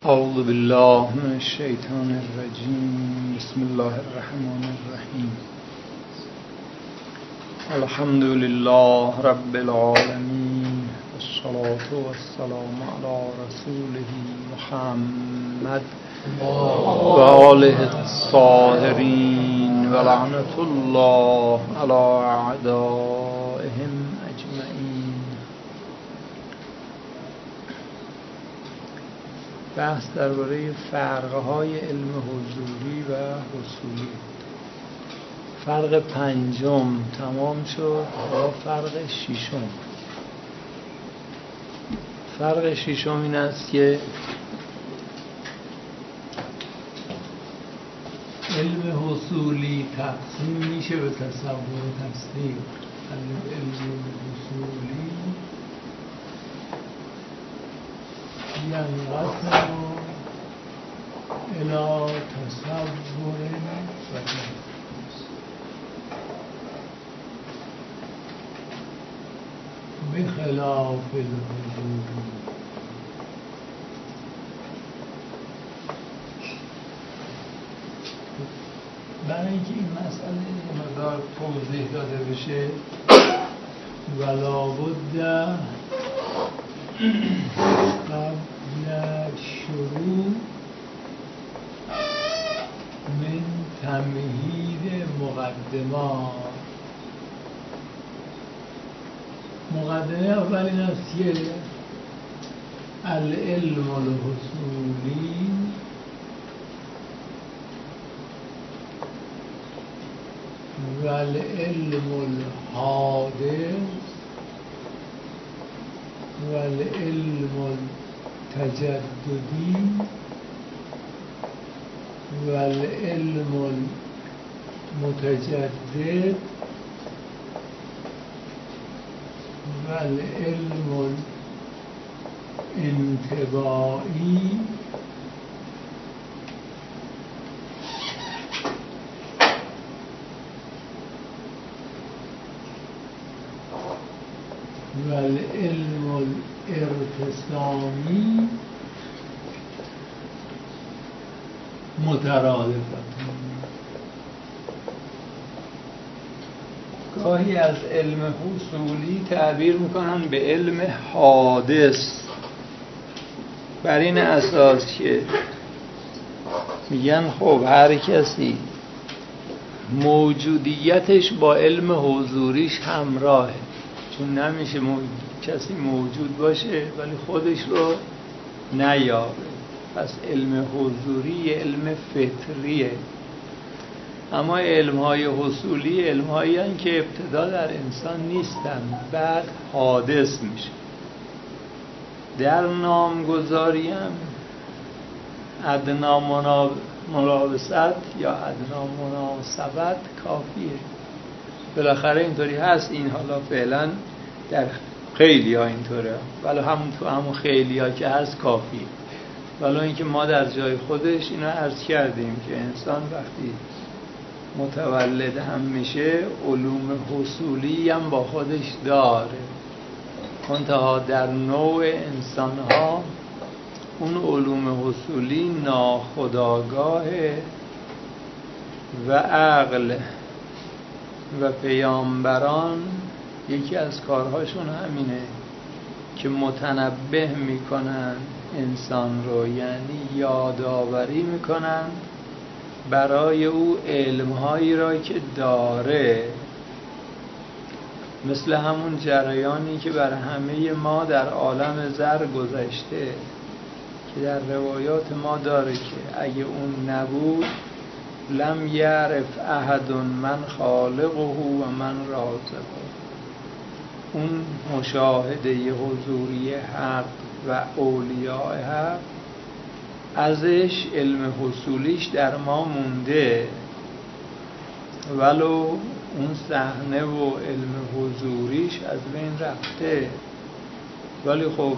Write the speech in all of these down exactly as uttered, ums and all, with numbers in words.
اعوذ بالله من الشیطان الرجیم. بسم الله الرحمن الرحیم. الحمد لله رب العالمین، والصلاة والسلام علی رسوله محمد و آله الطاهرین و لعنة الله علی اعدائهم اجمعین. بحث درباره فرق‌های علم حضوری و حصولی. فرق پنجم تمام شد و فرق ششم. فرق ششم این است که علم حصولی تقسیم میشه به تصور و تصدیق. علم حصولی ینقسم الی تصور و بخلاف الحضور. برای اینکه این مسئله مقدار توضیح داده بشه ولا بد قبل شروع من تمهید مقدمات. مقدمه اول این است که العلم الحصولی و العلم الحادث و العلم التجددی و العلم المتجدد و العلم الانطباعی و العلم الارتسامی مترادفت. گاهی از علم حصولی تعبیر میکنن به علم حادث، بر این اساس که میگن خب هر کسی موجودیتش با علم حضوریش همراهه، چون نمیشه موجود. کسی موجود باشه ولی خودش رو نیابه. پس علم حضوری علم فطریه. اما علم‌های حصولی علم‌هایی هستند که ابتدا در انسان نیستن، بعد حادث میشه. در نامگذاری هم ادنا ملابست یا ادنا مناسبت کافیه. بالاخره اینطوری هست. این حالا فعلا در خیلی ها اینطوره، ولی همون تو همون خیلی ها که هست کافیه. ولی اینکه ما در جای خودش اینو عرض کردیم که انسان وقتی متولد هم میشه علوم حصولی هم با خودش داره، منتها در نوع انسان ها اون علوم حصولی ناخودآگاهه و عقل و پیامبران یکی از کارهاشون همینه که متنبه میکنن انسان رو، یعنی یادآوری میکنن برای او علمهایی را که داره، مثل همون جریانی که بر همه ما در عالم زر گذشته که در روایات ما داره که اگه اون نبود لم یعرف احد من خالقه و من رازقه. اون مشاهده حضوری حق و اولیاء حق ازش علم حصولیش در ما مونده، ولو اون صحنه و علم حضوریش از بین رفته. ولی خب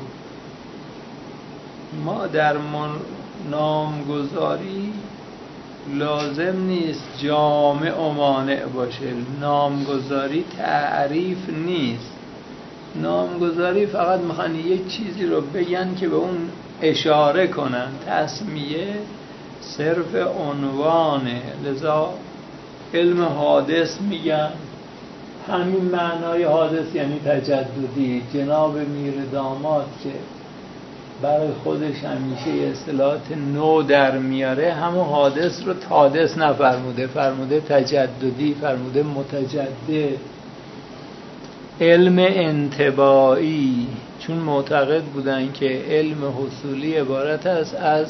ما در نامگذاری لازم نیست جامع و مانع باشه. نامگذاری تعریف نیست. نامگذاری فقط میخوان یک چیزی رو بگن که به اون اشاره کنن. تسمیه صرف عنوانه، لذا علم حادث میگن. همین معنای حادث یعنی تجددی. جناب میر داماد که برای خودش همیشه اصطلاحات نو در میاره، همون حادث رو تادث نفرموده، فرموده تجددی، فرموده متجدد. علم انطباعی، چون معتقد بودن که علم حصولی عبارت است از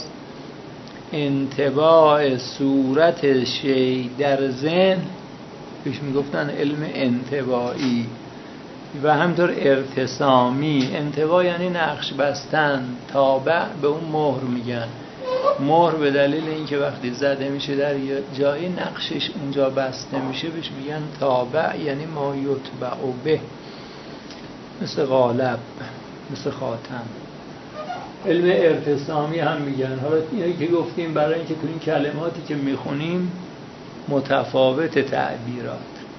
انطباع صورت شی در ذهن، پیش میگفتن علم انطباعی. و همطور ارتسامی. انطباع یعنی نقش بستن، تابع به اون مهر میگن. مهر به دلیل اینکه وقتی زده میشه در جایی نقشش اونجا بسته میشه بهش میگن تابع، یعنی ما یتبع به، مثل قالب، مثل خاتم. علم ارتسامی هم میگن. حالا اینایی که گفتیم برای اینکه تو این کلماتی که میخونیم متفاوت تعبیرات.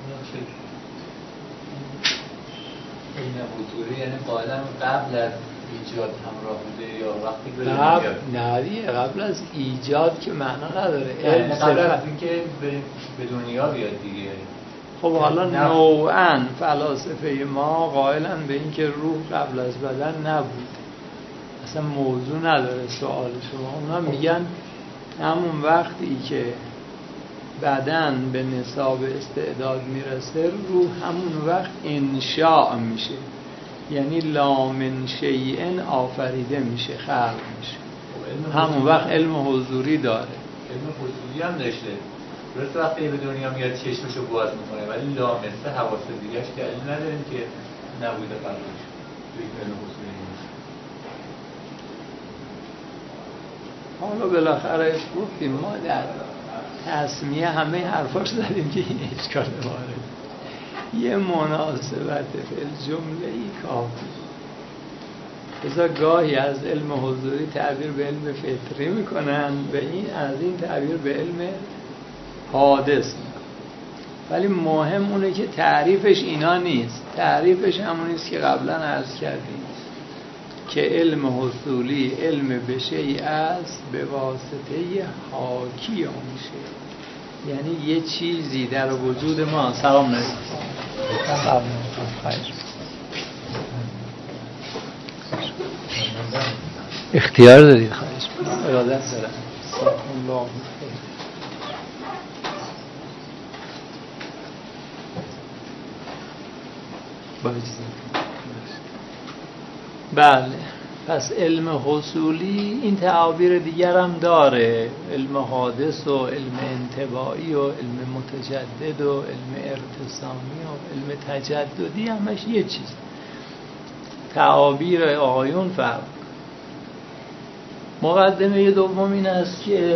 این حضوری یعنی قائلا قبل از ایجاد همراه بوده یا وقتی که قبل نه دیگه، قبل از ایجاد که معنا نداره. یعنی قبل از اینکه به دنیا بیاد دیگه. خب حالا نوعاً فلاسفه ما قائلن به اینکه روح قبل از بدن نبود، اصلا موضوع نداره سوال شما. اونا میگن همون وقتی که بدن به نصاب استعداد میرسه، روح همون وقت انشاء میشه، یعنی لا من شیء آفریده میشه، خلق میشه. همون وقت علم حضوری داره. علم حضوری هم داشته. درست وقتی به دنیا میاد چشمشو باز میکنه، ولی لا مثل حواس دیگه‌اش دلیل نداریم که نبوده قبلش. توی علم حضوری نیست. حالا بالاخره گفتیم ما در تسمیه همه حرفاش زدیم که این اشکال وارد. یه مناسبت فی جمله ای کافی. بذار گاهی از علم حضوری تعبیر به علم فطری میکنن، به این از این تعبیر به علم حادث میکنن. ولی مهم اونه که تعریفش اینا نیست. تعریفش همونیست که قبلا عرض کردیم که علم حصولی علم به شیء است به واسطه حاکی اون شیء، یعنی یه چیزی در وجود ما. سلام علیکم. سلام علیکم. اختیار دارید. خواهش می‌کنم. ارادت دارم. الله خیر. با اجازه. بله، پس علم حصولی این تعابیر دیگر هم داره، علم حادث و علم انطباعی و علم متجدد و علم ارتسامی و علم تجددی، همش یه چیز. تعابیر آقایون فرق. مقدمه دوم این است که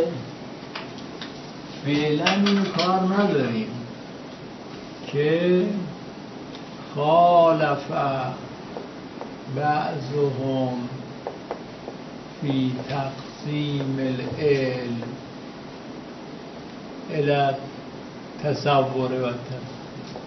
فعلا این کار نداریم که خالف بعضهم فی تقسیم العلم الی تصور و تصدیق.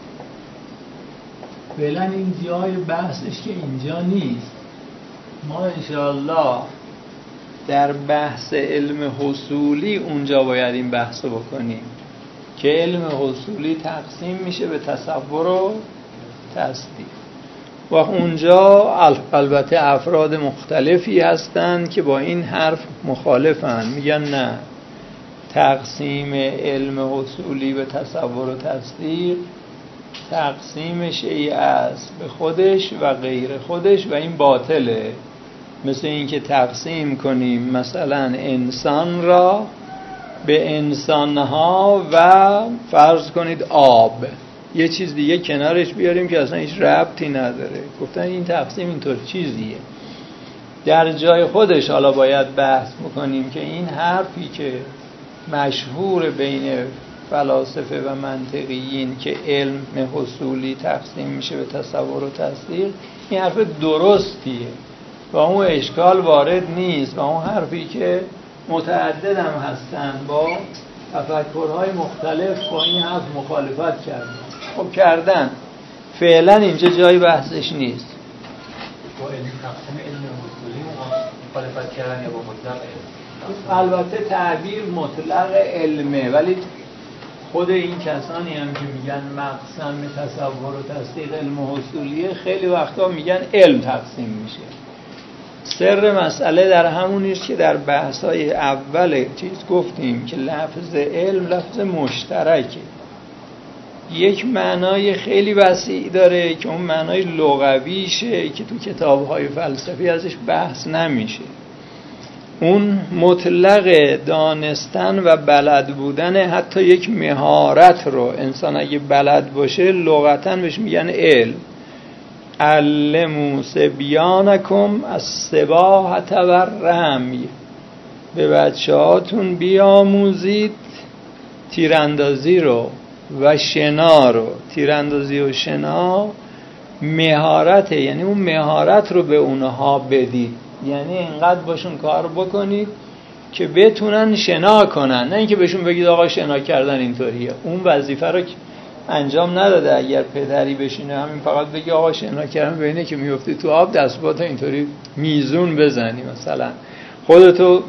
فعلا این جای بحثش که اینجا نیست. ما انشاءالله در بحث علم حصولی اونجا باید این بحث رو بکنیم که علم حصولی تقسیم میشه به تصور و تصدیق. و اونجا البته افراد مختلفی هستند که با این حرف مخالفن، میگن نه، تقسیم علم حصولی به تصور و تصدیق تقسیم شیء است به خودش و غیر خودش و این باطله. مثل اینکه تقسیم کنیم مثلا انسان را به انسانها و فرض کنید آب، یه چیز دیگه کنارش بیاریم که اصلا هیچ ربطی نداره. گفتن این تقسیم اینطور چیزیه. در جای خودش حالا باید بحث بکنیم که این حرفی که مشهور بین فلاسفه و منطقیین که علم حصولی تقسیم میشه به تصور و تصدیق، این حرف درستیه و اون اشکال وارد نیست و اون حرفی که متعدد هم هستن با تفکرهای مختلف با این حرف مخالفت کردن. خب کردن، فعلا اینجا جای بحثش نیست. با علم تقسیم علم حصولی مخالفت کردن یا با مطلق علم؟ البته تعبیر مطلق علمه، ولی خود این کسانی هم که میگن مقسم تصور و تصدیق علم و حصولیه خیلی وقتا میگن علم تقسیم میشه. سر مسئله در همونیست که در بحث‌های اول چیز گفتیم که لفظ علم لفظ مشترکه، یک معنای خیلی وسیع داره که اون معنای لغویشه که تو کتاب‌های فلسفی ازش بحث نمیشه. اون مطلق دانستن و بلد بودن حتی یک مهارت رو انسان اگه بلد باشه لغتاً بهش میگن علم. علموا صبیانکم السباحة والرمی، به بچه هاتون بیاموزید تیراندازی رو و شنا رو. تیراندازی و شنا مهارته، یعنی اون مهارت رو به اونها بدید، یعنی اینقدر باشون کار بکنید که بتونن شنا کنن، نه اینکه بهشون بگید آقا شنا کردن اینطوریه. اون وظیفه رو انجام نداده. اگر پدری بشینه همین فقط بگی آقا شنا کردن، ببینه که میفتی تو آب دست پات اینطوری میزون بزنی، مثلا خودتو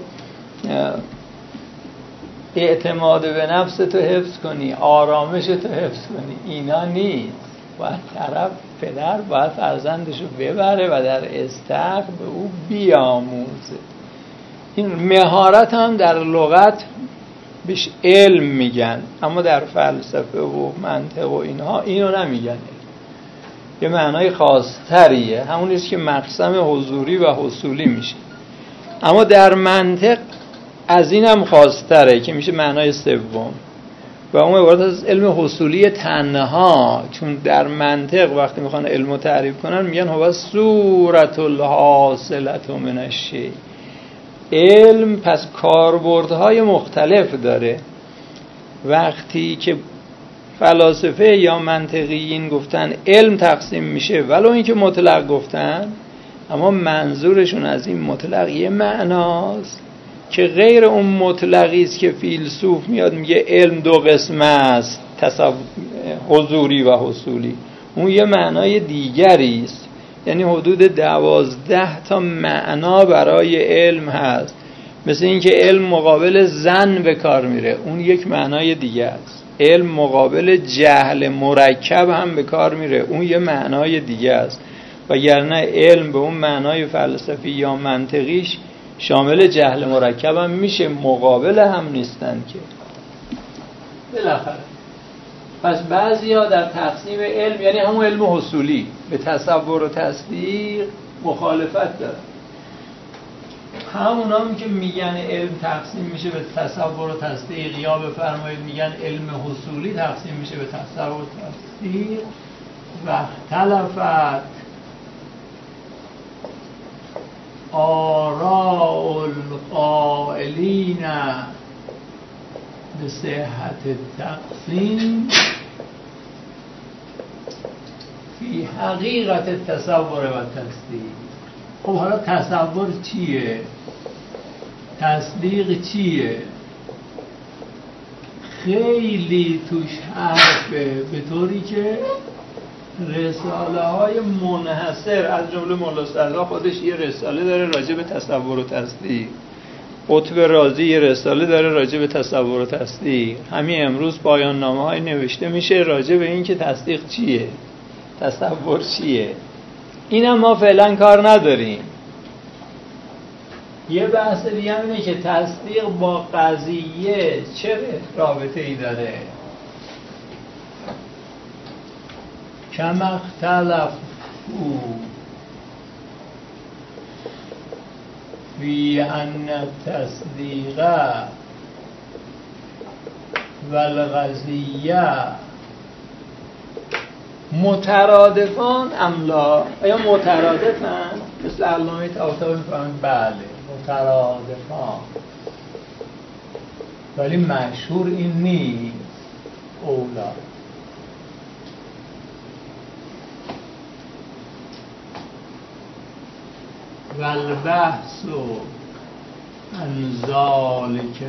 اعتماد به نفس تو حفظ کنی، آرامش تو حفظ کنی، اینا نیست. باید طرف پدر باید فرزندشو ببره و در استخر به او بیاموزه. این مهارت هم در لغت بهش علم میگن، اما در فلسفه و منطق و اینها اینو نمیگن. یه معنای خاص‌تریه، همونیست که مقسم حضوری و حصولی میشه. اما در منطق از این هم خاص‌تره که میشه معنای سوم و اون عبارت از علم حصولی تنها. چون در منطق وقتی میخوان علمو تعریف کنن میگن هو صورت الحاصلة من الشیء. علم پس کاربردهای مختلف داره. وقتی که فلاسفه یا منطقیین گفتن علم تقسیم میشه، ولو اینکه مطلق گفتن، اما منظورشون از این مطلق یه معناست که غیر اون مطلقی است که فیلسوف میاد میگه علم دو قسم است، تصور حضوری و حصولی. اون یه معنای دیگری است، یعنی حدود دوازده تا معنا برای علم هست. مثل اینکه علم مقابل ظن به کار میره، اون یک معنای دیگه است. علم مقابل جهل مرکب هم به کار میره، اون یه معنای دیگه است. وگرنه علم به اون معنای فلسفی یا منطقیش شامل جهل مرکب هم میشه، مقابل هم نیستن که بالاخره. پس بعضیا در تقسیم علم، یعنی همون علم حصولی، به تصور و تصدیق مخالفت دارن. همون هم که میگن علم تقسیم میشه به تصور و تصدیق، یا بفرمایید میگن علم حصولی تقسیم میشه به تصور و تصدیق. و اختلفت آراء القائلین به صحت التقسیم فی حقیقت التصور و تصدیق. خب حالا تصور چیه؟ تصدیق چیه؟ خیلی توش حرفه، به طوری که رساله های منحصر از جمله مولا صدرا خودش یه رساله داره راجع به تصور و تصدیق. قطب رازی یه رساله داره راجع به تصور و تصدیق. همین امروز پایان نامه های نوشته میشه راجع به این که تصدیق چیه، تصور چیه. اینم ما فعلا کار نداریم. یه بحث دیگه هم اینه که تصدیق با قضیه چه رابطه ای داره. کم اختلف او فی ان تصدیق و القضیه مترادفان املا. آیا مترادفن؟ مثل علامه طباطبایی میفهمند بله مترادفان، ولی مشهور این نیست. اولا والبحث عن ذلك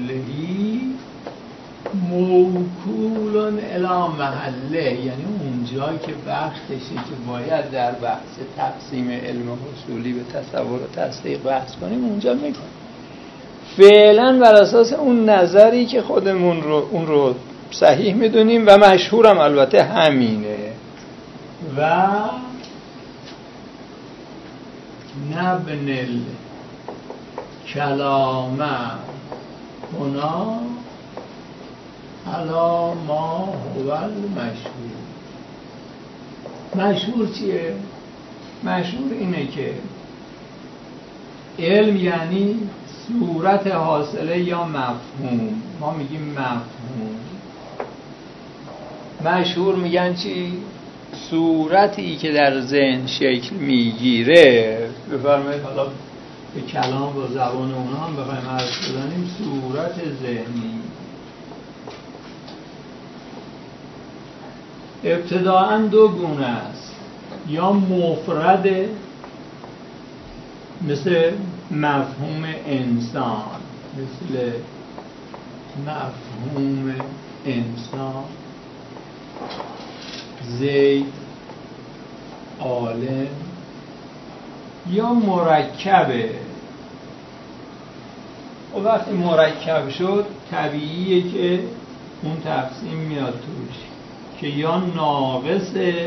كله موکول الی محله، یعنی اونجا اونجایی که وقتشه که باید در بحث تقسیم علم حصولی به تصور و تصدیق بحث کنیم اونجا میکنیم. فعلا بر اساس اون نظری که خودمون رو اون رو صحیح میدونیم و مشهورم البته همینه و نبن الکلام هنا علی ما هو المشهور. مشهور چیه؟ مشهور اینه که علم یعنی صورت حاصله یا مفهوم. ما میگیم مفهوم. مشهور میگن چی؟ صورتی که در ذهن شکل میگیره. بفرمایید حالا به کلام و زبان اونها هم بخوایم عرض بزنیم صورت ذهنی. ابتداءً دو گونه است، یا مفرد مثل مفهوم انسان، مثل مفهوم انسان، زید، عالم، یا مرکبه. و وقتی مرکب شد طبیعیه که اون تقسیم میاد توش که یا ناقصه،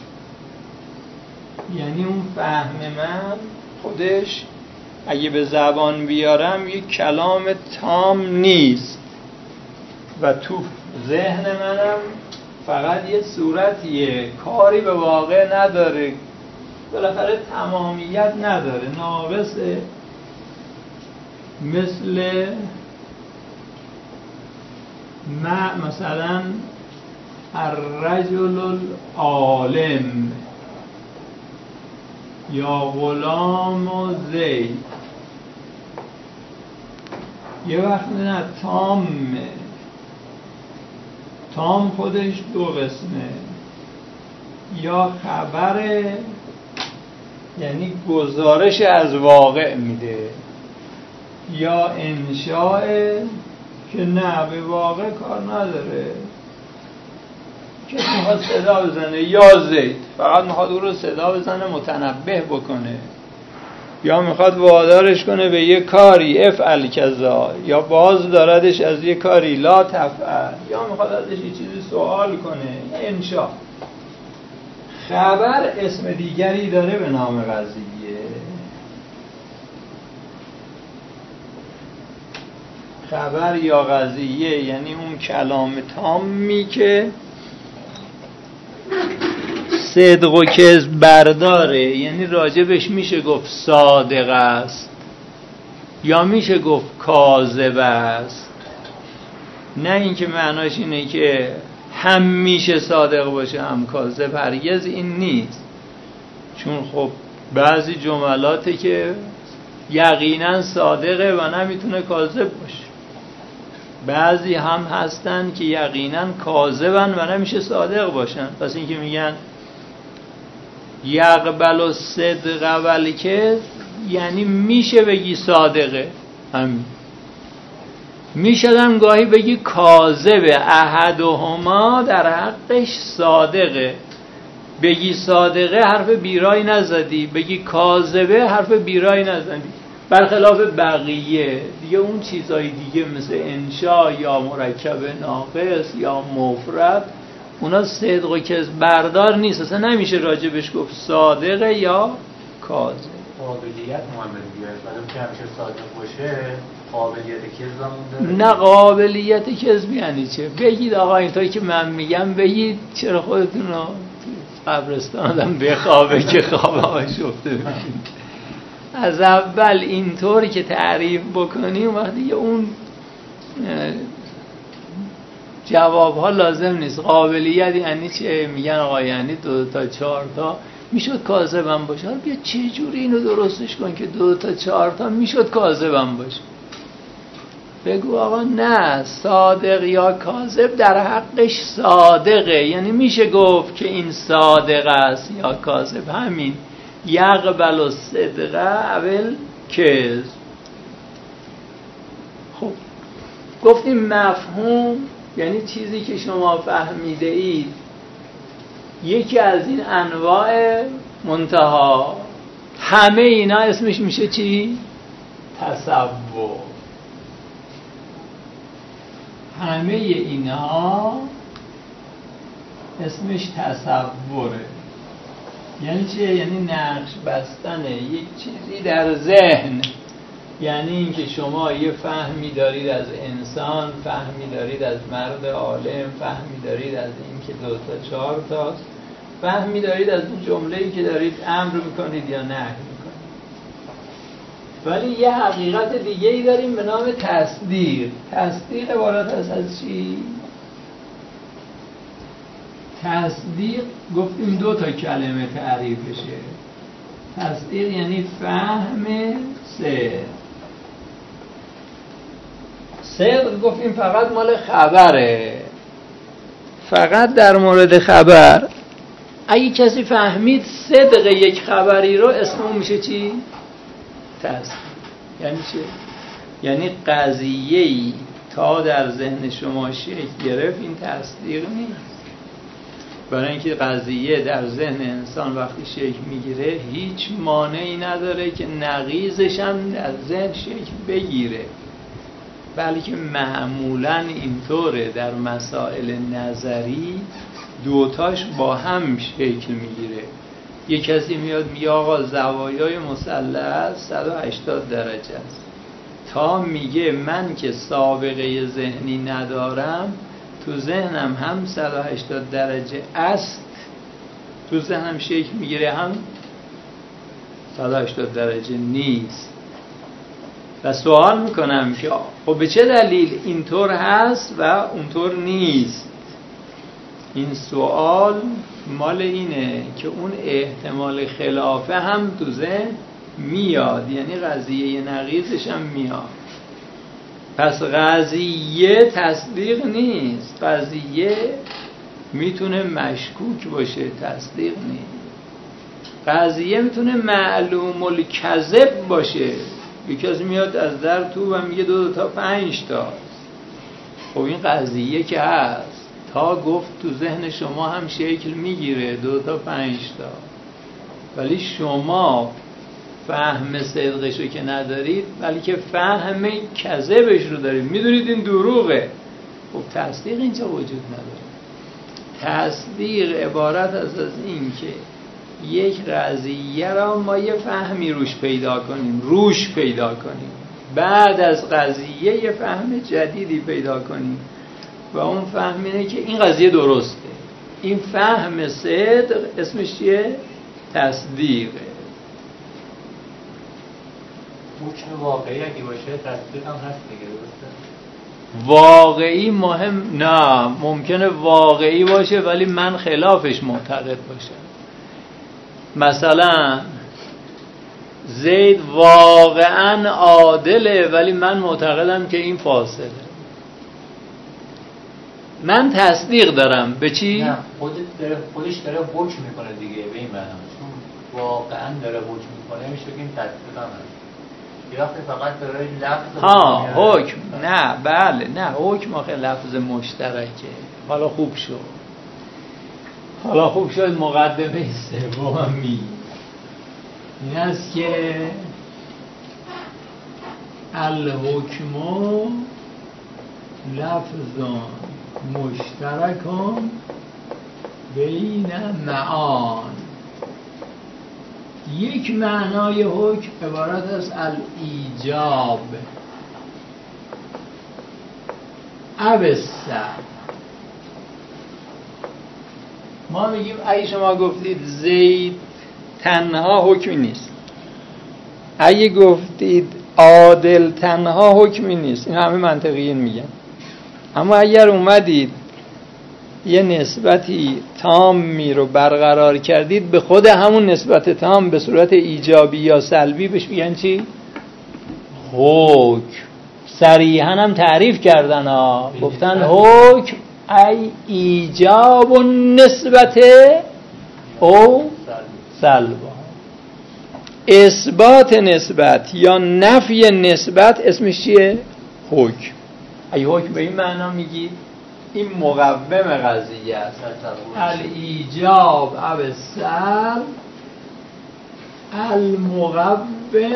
یعنی اون فهم من خودش اگه به زبان بیارم یک کلام تام نیست و تو ذهن منم فقط یه صورتیه، کاری به واقع نداره، بالاخره تمامیت نداره، ناقصه. مثل ما مثلا الرجل العالم یا غلام و زید. یه وقت نه تامه، تام خودش دو قسمه، یا خبره یعنی گزارش از واقع میده، یا انشاء که نه به واقع کار نداره، کسی میخواد صدا بزنه، یا زید فقط میخواد او رو صدا بزنه متنبه بکنه، یا میخواد وادارش کنه به یه کاری افعل کذا، یا باز داردش از یه کاری لا تفعل، یا میخواد ازش یه چیزی سوال کنه، انشاء. خبر اسم دیگری داره به نام قضیه. خبر یا قضیه یعنی اون کلام تامی که صدق و کذب برداره، یعنی راجبش میشه گفت صادق است یا میشه گفت کاذب است. نه اینکه معناش اینه که هم میشه صادق باشه هم کاذب، هرگز این نیست. چون خب بعضی جملاتی که یقینا صادقه و نمیتونه کاذب باشه، بعضی هم هستن که یقینا کاذبن و نمیشه صادق باشن. پس اینکه میگن یقبل الصدق و الکذب یعنی میشه بگی صادقه، همین. میشدم گاهی بگی کاذبه، احدهما در حقش صادقه. بگی صادقه حرف بیرای نزدی، بگی کاذبه حرف بیرای نزدی. برخلاف بقیه دیگه اون چیزای دیگه مثل انشاء یا مرکب ناقص یا مفرد، اونا صدق و کذب بردار نیست، اصلا نمیشه راجبش گفت صادقه یا کاذب. قابلیت محمد بیاره ولی که همیشه صادق باشه قابلیت کذب داره. نه قابلیت کذب یعنی چه؟ بگید آقا اینطوری که من میگم بگید، چرا خودتون رو قبرستان آدم بخوابه که خواب آشفته بگید. از اول اینطوری که تعریف بکنی وقتی که اون جواب ها لازم نیست. قابلیت یعنی چه؟ میگن آقا یعنی دو تا چهار تا میشد کاذبم باشه. حالا بیا چه جوری اینو درستش کن که دو تا چهار تا میشد کاذبم باشه. بگو آقا نه، صادق یا کاذب در حقش صادقه، یعنی میشه گفت که این صادق است یا کاذب. همین یقبل الصدق اول کذب. خب گفتیم مفهوم یعنی چیزی که شما فهمیده اید یکی از این انواع منتها همه اینا اسمش میشه چی؟ تصور. همه اینا اسمش تصوره. یعنی چه؟ یعنی نقش بستن یک چیزی در ذهن. یعنی اینکه شما یه فهمی دارید از انسان، فهمی دارید از مرد عالم، فهمی دارید از اینکه دو تا چهار تاست، فهمی دارید از اون جمله‌ای که دارید امر میکنید یا نهی میکنید. ولی یه حقیقت دیگه ای داریم به نام تصدیق. تصدیق عبارت است از چی؟ تصدیق گفتیم دو تا کلمه تعریفشه. تصدیق یعنی فهم صدق. صدق گفتیم فقط مال خبره، فقط در مورد خبر. اگه کسی فهمید صدق یک خبری رو، اسم اون میشه چی؟ تصدیق. یعنی چه؟ یعنی قضیه‌ای تا در ذهن شما شکل گرفت، این تصدیق نیست. برای اینکه قضیه در ذهن انسان وقتی شکل میگیره هیچ مانعی نداره که نقیضش هم در ذهن شکل بگیره، بلکه معمولاً اینطوره در مسائل نظری دوتاش با هم شکل میگیره. یک کسی میاد میگه آقا زوایای مثلث صد و هشتاد درجه است، تا میگه من که سابقه ذهنی ندارم تو ذهنم هم صد و هشتاد درجه است، تو ذهنم شکل میگیره هم صد و هشتاد درجه نیست. و سوال میکنم که خب به چه دلیل اینطور هست و اونطور نیست؟ این سوال مال اینه که اون احتمال خلافه هم تو ذهن میاد، یعنی قضیه نقیضش هم میاد. پس قضیه تصدیق نیست، قضیه میتونه مشکوک باشه، تصدیق نیست. قضیه میتونه معلوم الکذب باشه. یکی از میاد از در تو و میگه دو, دو تا پنج تا. خب این قضیه که هست، تا گفت تو ذهن شما هم شکل میگیره دو تا پنج تا، ولی شما فهم صدقشو که ندارید، بلکه فهم کذبش رو دارید، میدونید این دروغه. خب تصدیق اینجا وجود نداره. تصدیق عبارت از از این که یک قضیه را ما یه فهمی روش پیدا کنیم، روش پیدا کنیم، بعد از قضیه یه فهم جدیدی پیدا کنیم و اون فهم اینه که این قضیه درسته. این فهم صدق اسمش چیه؟ تصدیقه. حکم واقعی اگه باشه تصدیق هم هست دیگه، درسته؟ واقعی مهم نه، ممکنه واقعی باشه ولی من خلافش معتقد باشم. مثلا زید واقعا عادله ولی من معتقدم که این فاسده. من تصدیق دارم به چی؟ نه، خودت داره خودش داره حکم میکنه دیگه، به این معنی. چون واقعا داره حکم میکنه میشه که این تصدیق هم هست. یا فقط داره لفظ ها حکم. نه بله نه حکم آخه لفظ مشترکه. حالا خوب شد حالا خوب شد مقدمه سومی این است که الحکم لفظ مشترک بین معان. یک معنای حکم عبارت از الایجاب ابسر. ما میگیم اگه شما گفتید زید تنها حکمی نیست، اگه گفتید عادل تنها حکمی نیست، این همه منطقیین میگن. اما اگر اومدید یه نسبتی تامی رو برقرار کردید، به خود همون نسبت تام به صورت ایجابی یا سلبی بهش میگن چی؟ حکم. صریحاً هم تعریف کردن ها، گفتن حکم ای ایجاب و نسبت او سلب. اثبات نسبت یا نفی نسبت اسمش چیه؟ حکم. ای حکم به این معنا میگید این مقوم قضیه است. الایجاب او السلب المقوم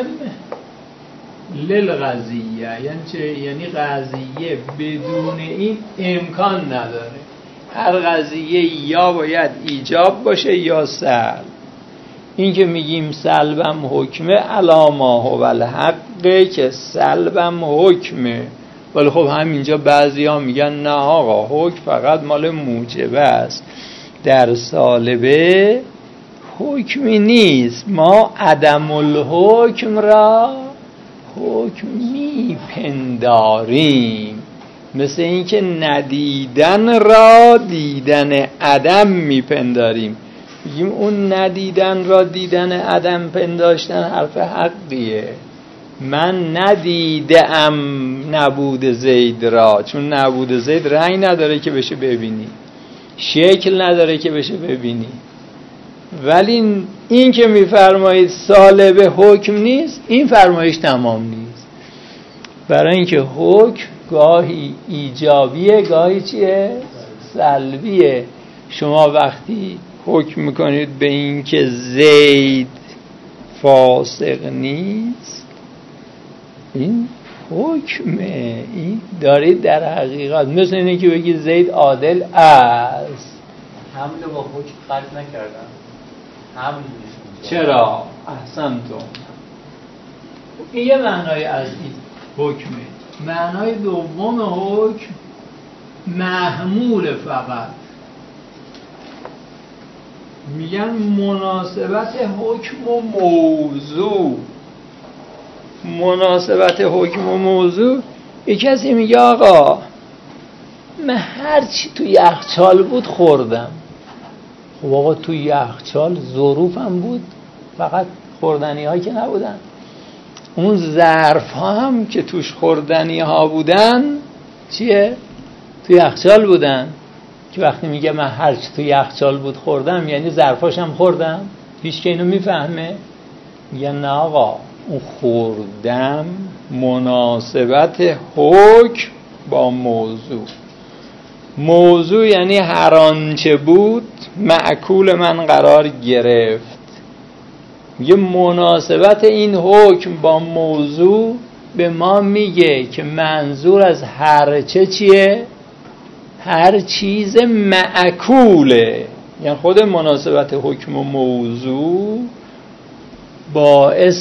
للقضیه. یعنی چه؟ یعنی قضیه بدون این امکان نداره. هر قضیه یا باید ایجاب باشه یا سلب. این که میگیم سلبم حکمه علی ما هو الحقه که سلبم حکمه، ولی خب همینجا بعضی ها میگن نه آقا حکم فقط مال موجبه است، در سالبه حکمی نیست. ما عدم الحکم را حکم میپنداریم، مثل این که ندیدن را دیدن عدم میپنداریم. میگیم اون ندیدن را دیدن عدم پنداشتن حرف حقیه. من ندیدم نبود زید را، چون نبود زید رنگ نداره که بشه ببینی، شکل نداره که بشه ببینی. ولی این که میفرمایید سالب حکم نیست، این فرمایش تمام نیست. برای اینکه حکم گاهی ایجابیه گاهی چیه؟ سلبیه. شما وقتی حکم میکنید به این که زید فاسق نیست، این حکمه، این دارید در حقیقت مثل اینه که بگید زید عادل است. حمل با حکم قطع نکردن، حمل نیست. چرا؟ احسنتم. این یه معنای از این حکمه. معنای دوم حکم محمول فقط. میگن مناسبت حکم و موضوع. مناسبت حکم و موضوع، یک کسی میگه آقا من هر چی تو یخچال بود خوردم. خب آقا تو یخچال ظروفم بود، فقط خوردنی هایی که نبودن. اون ظرف ها هم که توش خوردنی ها بودن چیه؟ تو یخچال بودن. که وقتی میگه من هر چی تو یخچال بود خوردم، یعنی ظرفاشم خوردم. هیچ که اینو میفهمه؟ میگه نه آقا، اون خوردم مناسبت حکم با موضوع. موضوع یعنی هر آنچه بود مأکول من قرار گرفت. میگه مناسبت این حکم با موضوع به ما میگه که منظور از هر چه چیه؟ هر چیز مأکوله. یعنی خود مناسبت حکم و موضوع باعث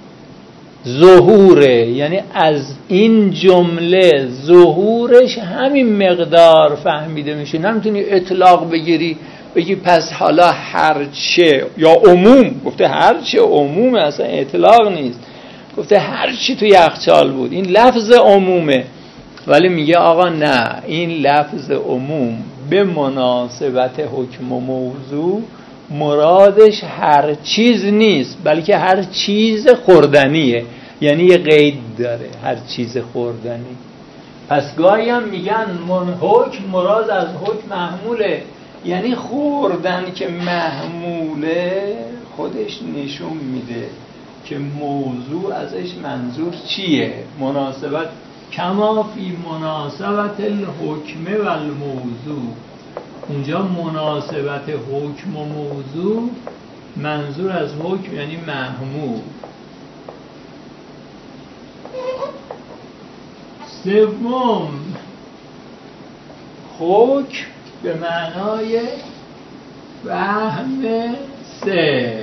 ظهوره. یعنی از این جمله ظهورش همین مقدار فهمیده میشه. نمیتونی اطلاق بگیری بگی پس حالا هر چه، یا عموم. گفته هر چه عمومه، اصلا اطلاق نیست. گفته هر چی تو یخچال بود، این لفظ عمومه. ولی میگه آقا نه، این لفظ عموم به مناسبت حکم و موضوع مرادش هر چیز نیست، بلکه هر چیز خوردنیه. یعنی یه قید داره، هر چیز خوردنی. پس گاهی هم میگن من حکم مراد از حکم محموله. یعنی خوردن که محموله خودش نشون میده که موضوع ازش منظور چیه. مناسبت کما فی مناسبت الحکم و الموضوع. اونجا مناسبت حکم و موضوع، منظور از حکم یعنی محمول. سوم، حکم به معنای فهم سه.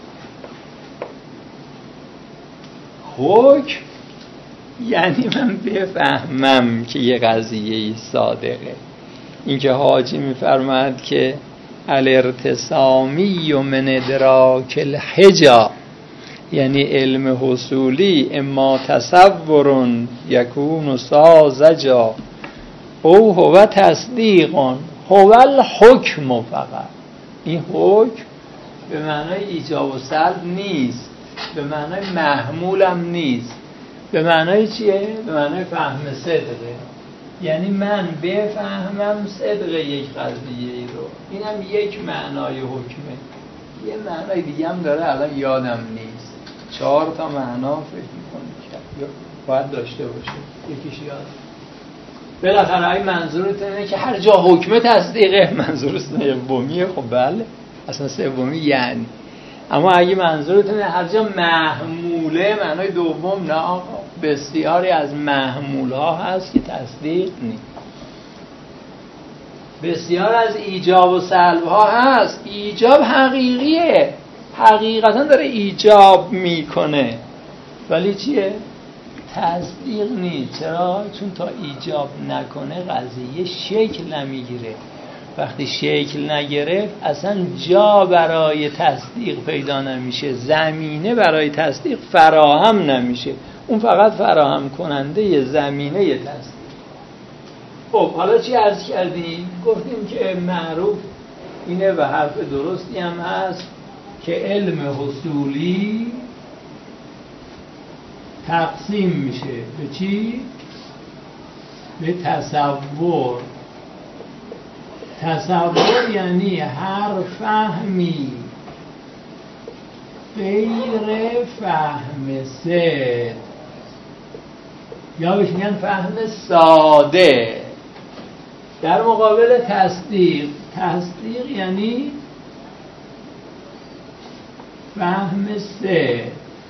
حکم یعنی من بفهمم که یه قضیه صادقه. این که حاجی میفرماد که الارتسامی و من ادراک الحجا، یعنی علم حصولی اما تصور یکون ساذجا او هو تصدیق هو الحکم. فقط این حکم به معنای ایجاب و سلب نیست، به معنای محمولم نیست. به معنای چیه؟ به معنای فهم صدقه. یعنی من بفهمم صدق یک قضیه ای رو. اینم یک معنای حکمه. یه معنای دیگه هم داره، الان یادم نیست. چهار تا معنا فکر می‌کنم که باید داشته باشه. یکیش یاد بالاخره این منظورت اینه که هر جا حکم تصدیقه، منظور سومیه. خب بله اصلا سومی یعنی، اما اگه منظورت اینه هر جا محموله، معنای دوم نه آقا، بسیاری از محمول ها هست که تصدیق نیست. بسیار از ایجاب و سلب ها هست. ایجاب حقیقیه، حقیقتا داره ایجاب میکنه، ولی چیه؟ تصدیق نیست. چرا؟ چون تا ایجاب نکنه قضیه شکل نمیگیره. وقتی شکل نگرفت اصلا جا برای تصدیق پیدا نمیشه، زمینه برای تصدیق فراهم نمیشه، اون فقط فراهم کننده زمینه تصدیق. خب حالا چی عرض کردیم؟ گفتیم که معروف اینه و حرف درستی هم هست که علم حصولی تقسیم میشه به چی؟ به تصور. تصور یعنی هر فهمی غیر فهم سه، یا بهش میگن فهم ساده، در مقابل تصدیق. تصدیق یعنی فهم سه.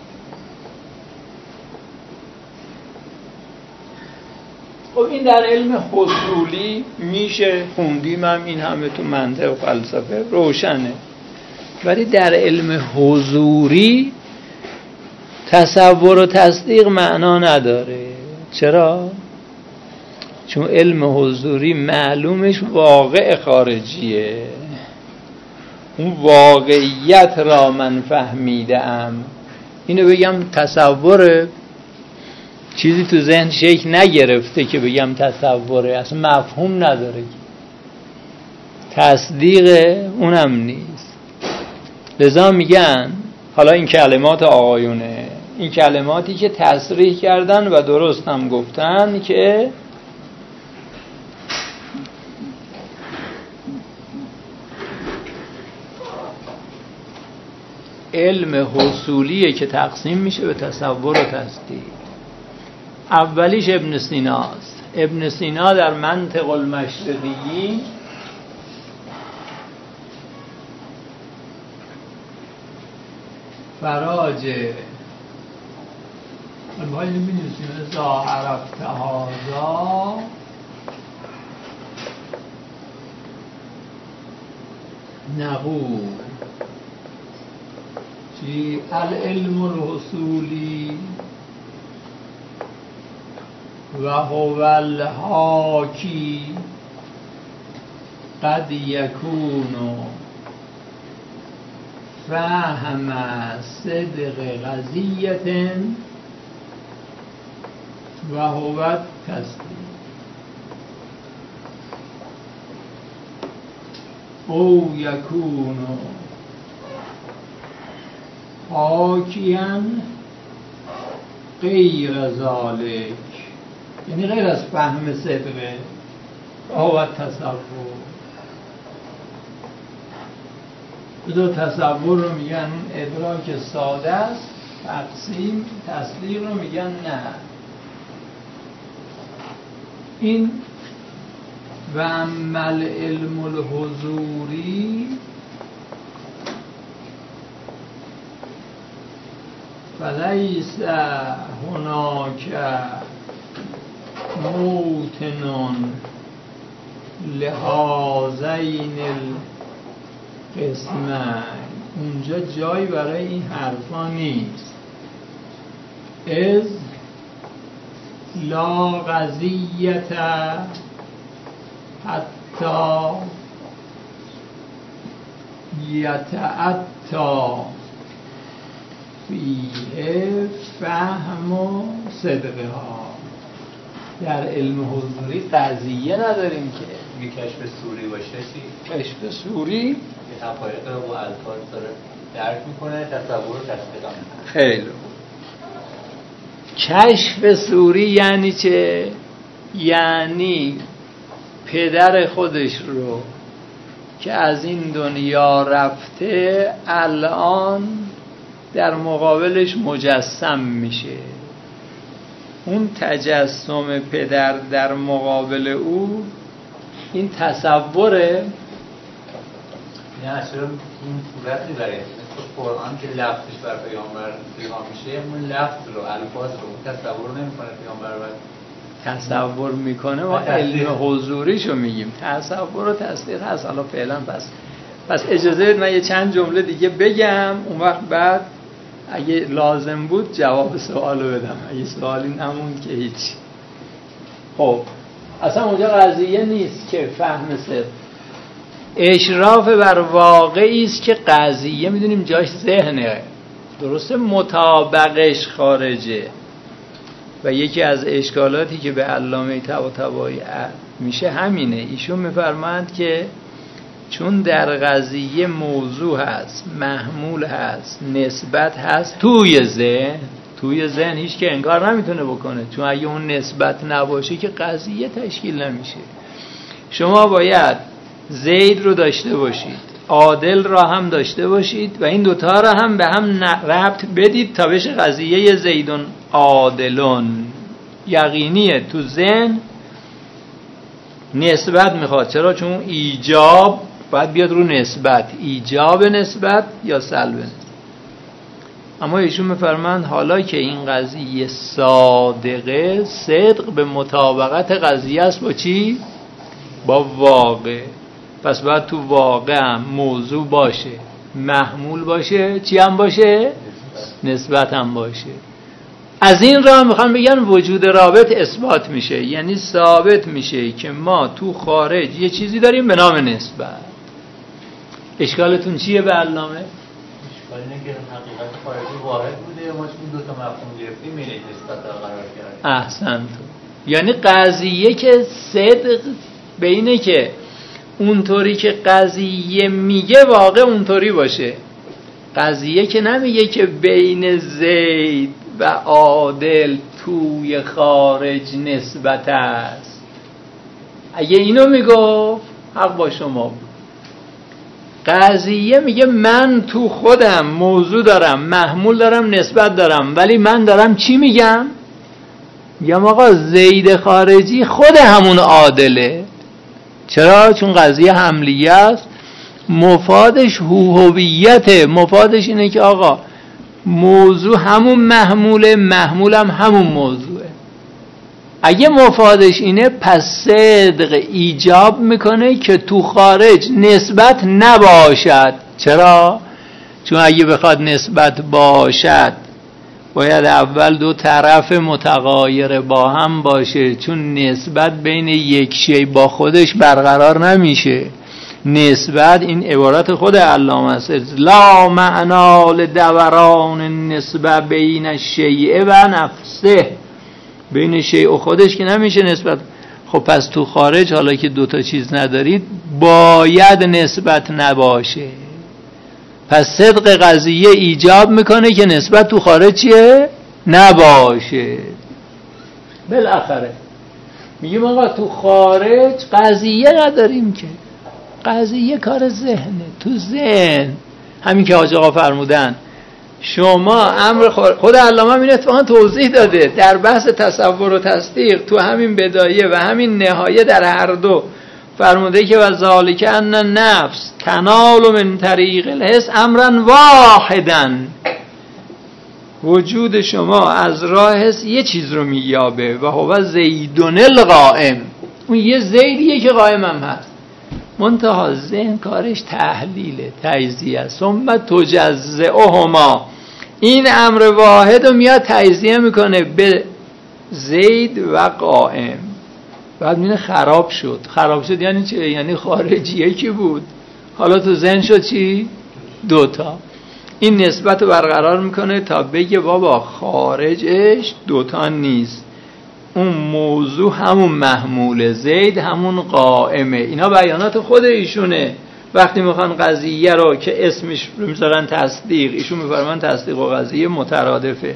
خب این در علم حصولی میشه خوندیم هم، این همه تو منطق و فلسفه روشنه. ولی در علم حضوری تصور و تصدیق معنا نداره. چرا؟ چون علم حضوری معلومش واقع خارجیه، اون واقعیت را من فهمیدم. اینو بگم تصوره، چیزی تو ذهن شکل نگرفته که بگم تصوره، اصلا مفهوم نداره. تصدیق اونم نیست. لذا میگن حالا این کلمات آقایونه، این کلماتی که تصریح کردن و درست هم گفتن که علم حصولیه که تقسیم میشه به تصور و تصدیق. اولیش ابن سیناست. ابن سینا در منطق المشرقی فراجه البایی نمی‌نویسیم ازا عرفت هازا نقول چی العلم الحصولی و هو الحاکی قد یکون فهم صدق قضیت و هو تصدیق او یکون حاکیاً غیر ذالک، یعنی غیر از فهم صدقه و تصور. دو تصور رو میگن ادراک ساده است، تقسیم تصدیق رو میگن نه. این و عمل علم الحضوری فلیس هناک موطن لهذین القسمین، اونجا جایی برای این حرفا نیست. از لا قضیت حتی یتعطی فیه فهم و صدقه ها. در علم حضوری قضیه نداریم که یه کشف سوری باشه. چی؟ کشف سوری یه حقایق رو با الفاظ داره درک میکنه، تصور و تصدیق میکنه. خیلی کشف سوری یعنی چه؟ یعنی پدر خودش رو که از این دنیا رفته الان در مقابلش مجسم میشه. اون تجسم پدر در مقابل او این تصوره. نه چرا این صورت میبره مثل قرآن که لفظش بر پیامبر الهام میشه، اون لفظ رو الفاظ رو تصور نمیکنه پیامبر باید تصور میکنه. ما علم حضوریشو میگیم، تصور و تصدیق هست. حالا فعلا پس پس اجازه بدید من یه چند جمله دیگه بگم، اون وقت بعد اگه لازم بود جواب سوالو بدم، اگه سوالی نموند که هیچ. خب اصلا اونجا قضیه نیست که فهم صرف، اشراف بر واقعی است که قضیه میدونیم جاش ذهنه، درسته مطابقش خارجه. و یکی از اشکالاتی که به علامه طباطبایی میشه همینه، ایشون میفرمایند که چون در قضیه موضوع هست، محمول هست، نسبت هست توی ذهن، توی ذهن هیچ که انکار نمیتونه بکنه، چون اگه اون نسبت نباشه که قضیه تشکیل نمیشه. شما باید زید رو داشته باشید، عادل را هم داشته باشید و این دوتا را هم به هم ربط بدید تا بشه قضیه زیدون عادلون. یقینیه تو ذهن نسبت میخواد، چرا؟ چون ایجاب باید بیاد رو نسبت، ایجاب نسبت یا سلب نسبت. اما ایشون میفرمند حالا که این قضیه صادقه، صدق به مطابقت قضیه است با چی؟ با واقع. پس باید تو واقع هم موضوع باشه، محمول باشه، چی هم باشه؟ نسبت هم باشه. از این راه میخوام بگن وجود رابط اثبات میشه، یعنی ثابت میشه که ما تو خارج یه چیزی داریم به نام نسبت. اشکالتون چیه به علامه؟ اشکال اینه که حقیقت خارجی واحد بوده، ما چون دو تا مفهوم گرفتیم اینه نسبت رو قرار کردیم. احسنت. یعنی قضیه که صدق به اینه که اونطوری که قضیه میگه واقع اونطوری باشه. قضیه که نمیگه که بین زید و عادل توی خارج نسبت است. اگه اینو میگفت حق با شما بود. قضیه میگه من تو خودم موضوع دارم، محمول دارم، نسبت دارم، ولی من دارم چی میگم؟ میگم آقا زید خارجی خود همون عادله. چرا؟ چون قضیه حملیه است، مفادش هویته، مفادش اینه که آقا موضوع همون محموله، محمولم همون موضوعه. اگه مفادش اینه پس صدق ایجاب میکنه که تو خارج نسبت نباشد. چرا؟ چون اگه بخواد نسبت باشد باید اول دو طرف متغایر با هم باشه، چون نسبت بین یک شی با خودش برقرار نمیشه. نسبت این عبارت خود علامه است، لا معنا لدوران النسبه بین الشیء و نفسه، بین شیء و خودش که نمیشه نسبت. خب پس تو خارج حالا که دوتا چیز ندارید باید نسبت نباشه. پس صدق قضیه ایجاب میکنه که نسبت تو خارج چیه؟ نباشه. بالاخره میگیم آقا تو خارج قضیه نداریم که، قضیه کار ذهنه. تو ذهن همین که حاج آقا فرمودن، شما امر خود علامه این اتفاقا توضیح داده در بحث تصور و تصدیق، تو همین بدایه و همین نهایه در هر دو فرموده که و ذالک ان النفس تنال من طریق الحس امرا واحدا، وجود شما از راه حس یه چیز رو مییابه و هو زیدون القائم، اون یه زیدیه که قائم هم هست. منتها ذهن کارش تحلیله، تجزیه، ثم تجزئهما، این امر واحد رو میاد تجزیه میکنه به زید و قائم. بعد میینه خراب شد. خراب شد یعنی چه؟ یعنی خارجیه کی بود، حالا تو ذهن شد چی؟ دوتا. این نسبت رو برقرار میکنه تا بگه بابا خارجش دوتا نیست، اون موضوع همون محموله، زید همون قائمه. اینا بیانات خود ایشونه. وقتی میخوان قضیه رو که اسمش رو میذارن تصدیق، ایشون میفرمان تصدیق و قضیه مترادفه،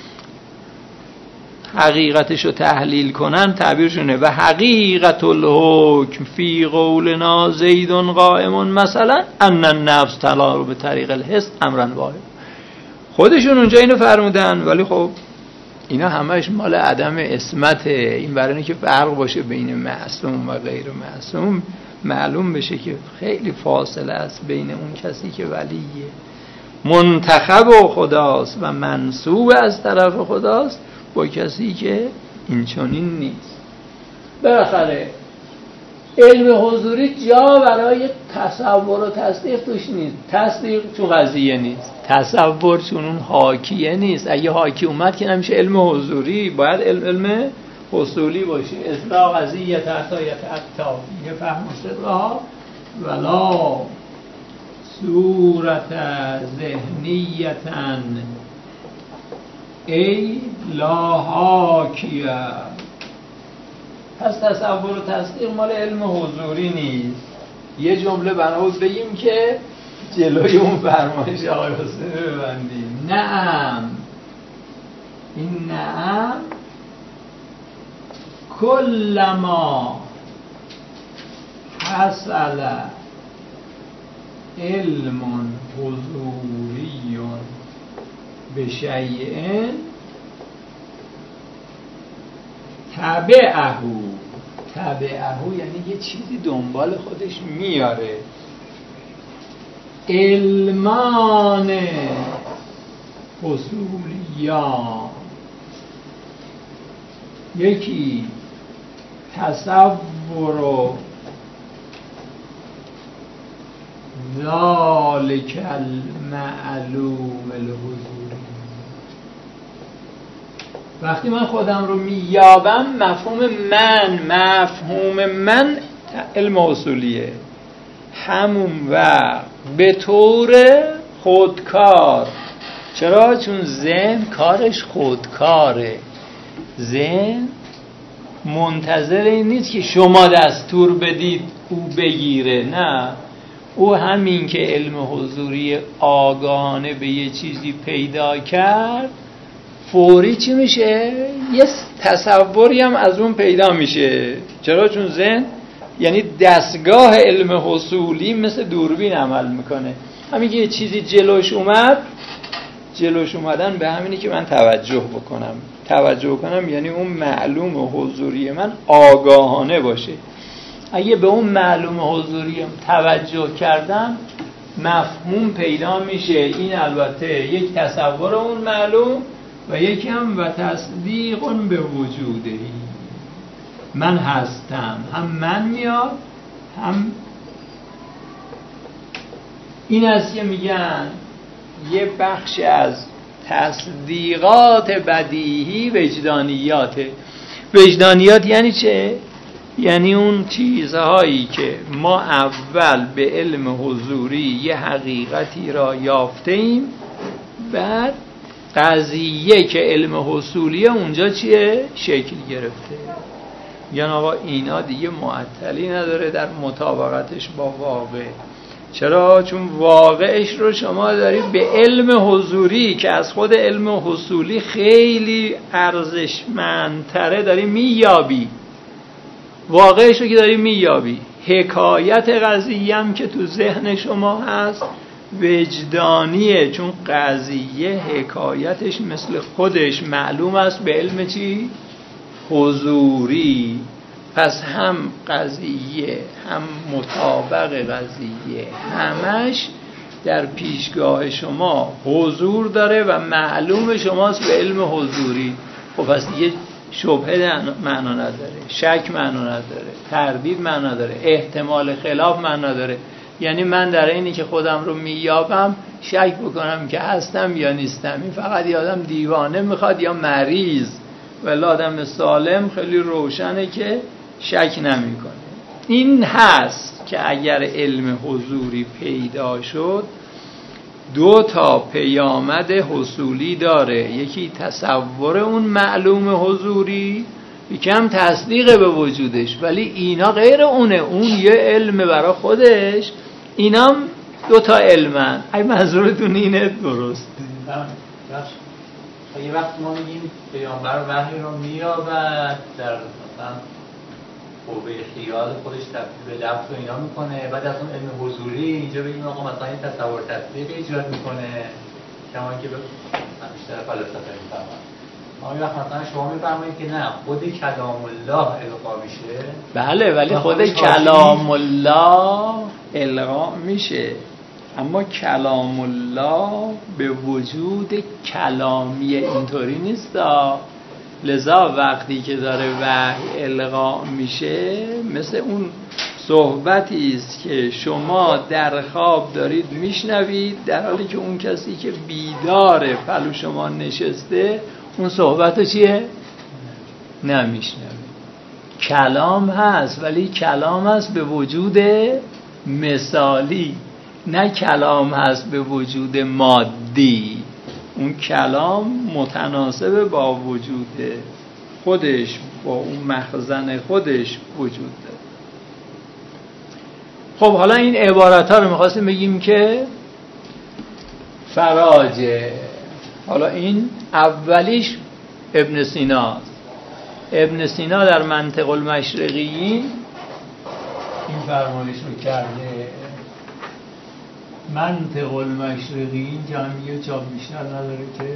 حقیقتش رو تحلیل کنن تعبیرشونه و حقیقت الحکم فی قولنا زیدون قائمون مثلا ان النفس تلا رو به طریق الحس امرن واحد. خودشون اونجا اینو فرمودن، ولی خب اینا همش مال عدم عصمته. این برای اینکه فرق باشه بین معصوم و غیر معصوم، معلوم بشه که خیلی فاصله است بین اون کسی که ولیه منتخب و خداست و منصوب از طرف خداست با کسی که این چنین نیست. بالاخره علم حضوری جا برای تصور و تصدیق توش نیست. تصدیق چون قضیه نیست، تصور چون اون حاکیه نیست. اگه حاکی اومد که نمیشه علم حضوری، باید علم, علم حصولی باشه. اصلاح قضیه تحتایت اکتا یه فهم شدها ولا صورت ذهنیتن ای لا حاکیه. پس تصور و تصدیق مال علم حضوری نیست. یه جمله بنابود بگیم که جلوی اون فرمایش آقای حسینی ببندیم. نعم، این نعم کلما حصل علم حضوری به شیء تبعه. تبعه یعنی یه چیزی دنبال خودش میاره. علمان حصولیان، یکی تصور و ذالک المعلوم الحضوری. وقتی من خودم رو میابم، مفهوم من مفهوم من علم اصولیه. همون وقت به طور خودکار. چرا؟ چون ذهن کارش خودکاره. ذهن منتظر این نیست که شما دستور بدید او بگیره. نه، او همین که علم حضوری آگاهانه به یه چیزی پیدا کرد، فوری چی میشه؟ یه تصوری هم از اون پیدا میشه. چرا؟ چون ذهن یعنی دستگاه علم حصولی مثل دوربین عمل میکنه. همین که یه چیزی جلوش اومد، جلوش اومدن به همینی که من توجه بکنم. توجه کنم یعنی اون معلوم حضوری من آگاهانه باشه. اگه به اون معلوم حضوری توجه کردم، مفهوم پیدا میشه. این البته یک تصور اون معلوم و یکی هم و تصدیق به وجوده. من هستم، هم من میاد، هم این است که میگن یه بخش از تصدیقات بدیهی وجدانیاته. وجدانیات یعنی چه؟ یعنی اون چیزهایی که ما اول به علم حضوری یه حقیقتی را یافته ایم، بعد قضیه که علم حصولیه اونجا چیه؟ شکل گرفته. یعنی آقا اینا دیگه معطلی نداره در مطابقتش با واقع. چرا؟ چون واقعش رو شما داری به علم حضوری که از خود علم حصولی خیلی ارزشمندتره داری میابی. واقعش رو که داری میابی. حکایت قضیه هم که تو ذهن شما هست وجدانیه، چون قضیه حکایتش مثل خودش معلوم است به علم چی؟ حضوری. پس هم قضیه هم مطابق قضیه همش در پیشگاه شما حضور داره و معلوم شماست به علم حضوری. خب پس دیگه شبهه معنا نداره، شک معنا نداره، تردید معنا نداره، احتمال خلاف معنا نداره. یعنی من در اینی که خودم رو میابم شک بکنم که هستم یا نیستم. این فقط یه آدم دیوانه میخواد یا مریض، ولی آدم سالم خیلی روشنه که شک نمی کنه. این هست که اگر علم حضوری پیدا شد دو تا پیامد حصولی داره. یکی تصور اون معلوم حضوری، یکی هم تصدیق به وجودش. ولی اینا غیر اونه، اون یه علم برای خودش، اینام دو تا علمن. اگه منظورتون اینه درست. یه وقت ما میگیم پیامبر وحی رو میابد در مثلا قوه خیال خودش تبدیل به لفظ و اینا میکنه، بعد از اون علم حضوری اینجا بگیم آقا مثلا این تصور تصدیق ایجاد میکنه، کما که به بیشتر فلسفه میفهمن. آیا مثلا شما میفرمایید که نه خود کلام الله القا میشه؟ بله ولی خود کلام الله القا میشه، اما کلام الله به وجود کلامی اینطوری نیست. لذا وقتی که داره وحی القا میشه مثل اون صحبتی است که شما در خواب دارید میشنوید، در حالی که اون کسی که بیداره پلو شما نشسته اون صحبت چیه؟ نمیشنوید. کلام هست ولی کلام هست به وجود مثالی، نه کلام هست به وجود مادی. اون کلام متناسب با وجود خودش، با اون مخزن خودش وجود داره. خب حالا این عبارت ها رو میخواستیم بگیم که فراجه. حالا این اولیش ابن سینا. ابن سینا در منطق المشرقیین این فرمایش رو کرده. منطق المشرقیین جمعیه چاپ بیشتر نداره که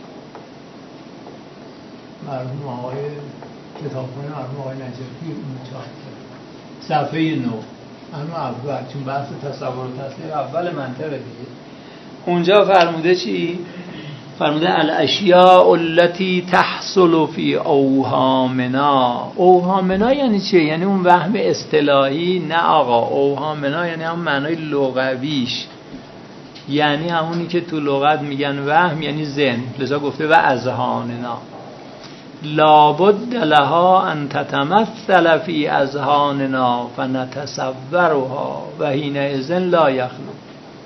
مرحوم آقای کتابخانه مرحوم آقای نجفی اون چاپ کرد، صفحه نو، اما اول، چون بحث تصور و تصدیق اول منطقه دیگه. اونجا فرموده چی؟ فرموده الاشیاء التي تحصل فی اوهامنا. اوهامنا یعنی چی؟ یعنی اون وهم اصطلاحی؟ نه آقا، اوهامنا یعنی هم معنای لغویش، یعنی همونی که تو لغت میگن وهم یعنی ذهن. لذا گفته و اذهاننا لابد لها ان تتمثل فی اذهاننا فنتصورها و حینئذ لا یخلو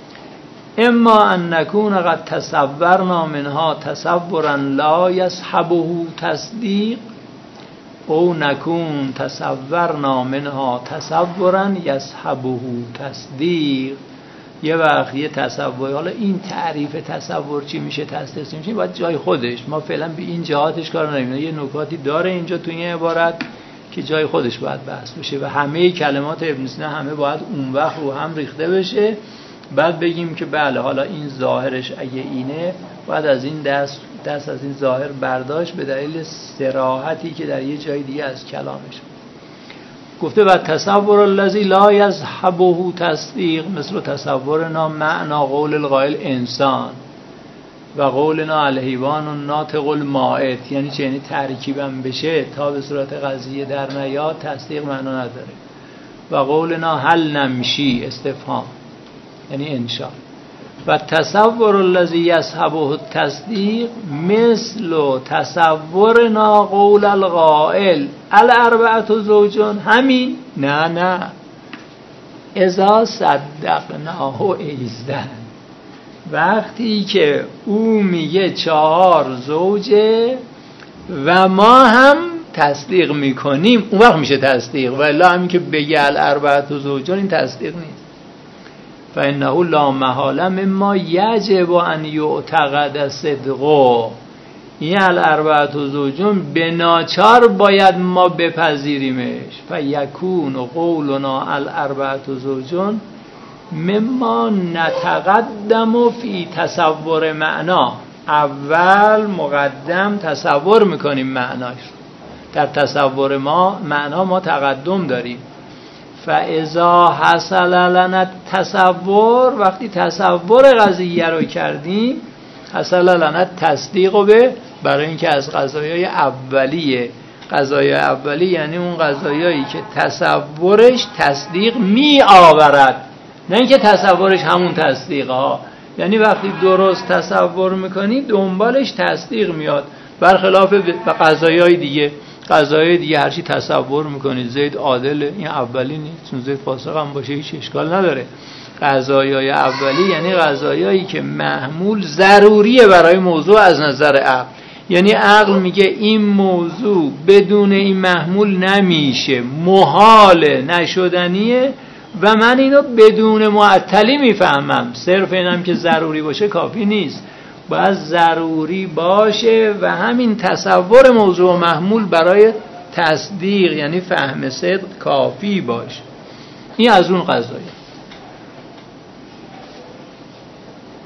اما ان نكون قد تصورنا منها تصورا لا يصحبه تصدیق او نكون تصورنا منها تصورا يصحبه تصدیق. یه وقت یه تصور، حالا این تعریف تصور چی میشه، تصدیق چی میشه، باید جای خودش، ما فعلا به این جهاتش کار نداریم. یه نکاتی داره اینجا تو این عبارت که جای خودش باید بحث بشه و همه کلمات ابن سینا همه باید اون وقت رو هم ریخته بشه، بعد بگیم که بله حالا این ظاهرش اگه اینه باید از این دست دست از این ظاهر برداشت به دلیل صراحتی که در یه جای دیگه از کلامش گفته. و تصور الذی لا یصحبه تصدیق مثل تصورنا معنا قول القائل انسان و قولنا الحیوان الناطق المائت. یعنی چه؟ یعنی ترکیبم بشه تا به صورت قضیه در نیاد تصدیق معنا نداره. و قولنا هل نمشی استفهام یعنی انشاء. و تصور الذی یصحبه التصدیق مثل تصورنا قول القائل الاربعه زوجون. همین نه نه اذا صدقناه ایزدن، وقتی که او میگه چهار زوجه و ما هم تصدیق میکنیم اون وقت میشه تصدیق، ولی همین که بگه الاربعه زوجون این تصدیق نیست. فإنه لا محاله مما یجب ان یعتقد صدقه. این الاربعه زوجون به ناچار باید ما بپذیریمش. فیکون قولنا الاربعه زوجون مما نتقدم فی تصور معنا. اول مقدم تصور میکنیم معناش، در تصور ما معنا ما تقدم داریم. فاذا حصل لنا تصور، وقتی تصور قضیه رو کردیم حصل لنا تصدیق به، برای اینکه از قضایای اولیه، قضایای اولی یعنی اون قضایایی که تصورش تصدیق می آورد، نه اینکه تصورش همون تصدیق ها. یعنی وقتی درست تصور میکنی دنبالش تصدیق میاد، برخلاف قضایای دیگه. قضایای دیگه هرچی تصور میکنید زید عادله، این اولی نیست، چون زید فاسق هم باشه هیچ اشکال نداره. قضایای اولی یعنی قضایایی که محمول ضروریه برای موضوع از نظر عقل. یعنی عقل میگه این موضوع بدون این محمول نمیشه، محاله، نشدنیه و من اینو بدون معطلی میفهمم. صرف اینم که ضروری باشه کافی نیست، باید ضروری باشه و همین تصور موضوع و محمول برای تصدیق یعنی فهم صدق کافی باشه. این از اون قضایی.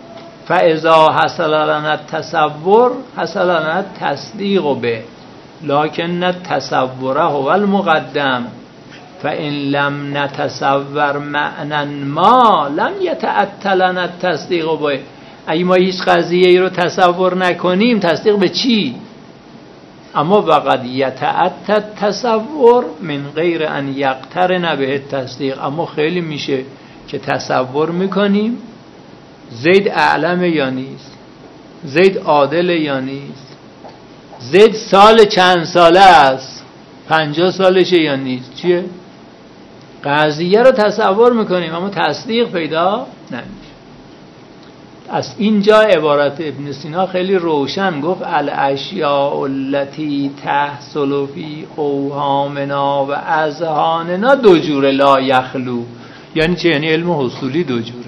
فاذا حصل لنا التصور حصل لنا التصدیق به لکن التصور هو المقدم فإن لم نتصور معنى ما لم يتأتى لنا التصدیق به. اگه ما هیچ قضیه ای رو تصور نکنیم تصدیق به چی؟ اما وقد یتأتی التصور من غیر ان یقترن به التصدیق. اما خیلی میشه که تصور میکنیم زید اعلم یا نیست، زید عادل یا نیست، زید سال چند ساله است، پنجاه سالشه یا نیست، چیه؟ قضیه رو تصور میکنیم اما تصدیق پیدا نمیشه. از اینجا عبارت ابن سینا خیلی روشن گفت الاشیاء التي تحصل فی اوهامنا و اذهاننا دو جوره لا یخلو. یعنی چه؟ یعنی علم حصولی دو جوره.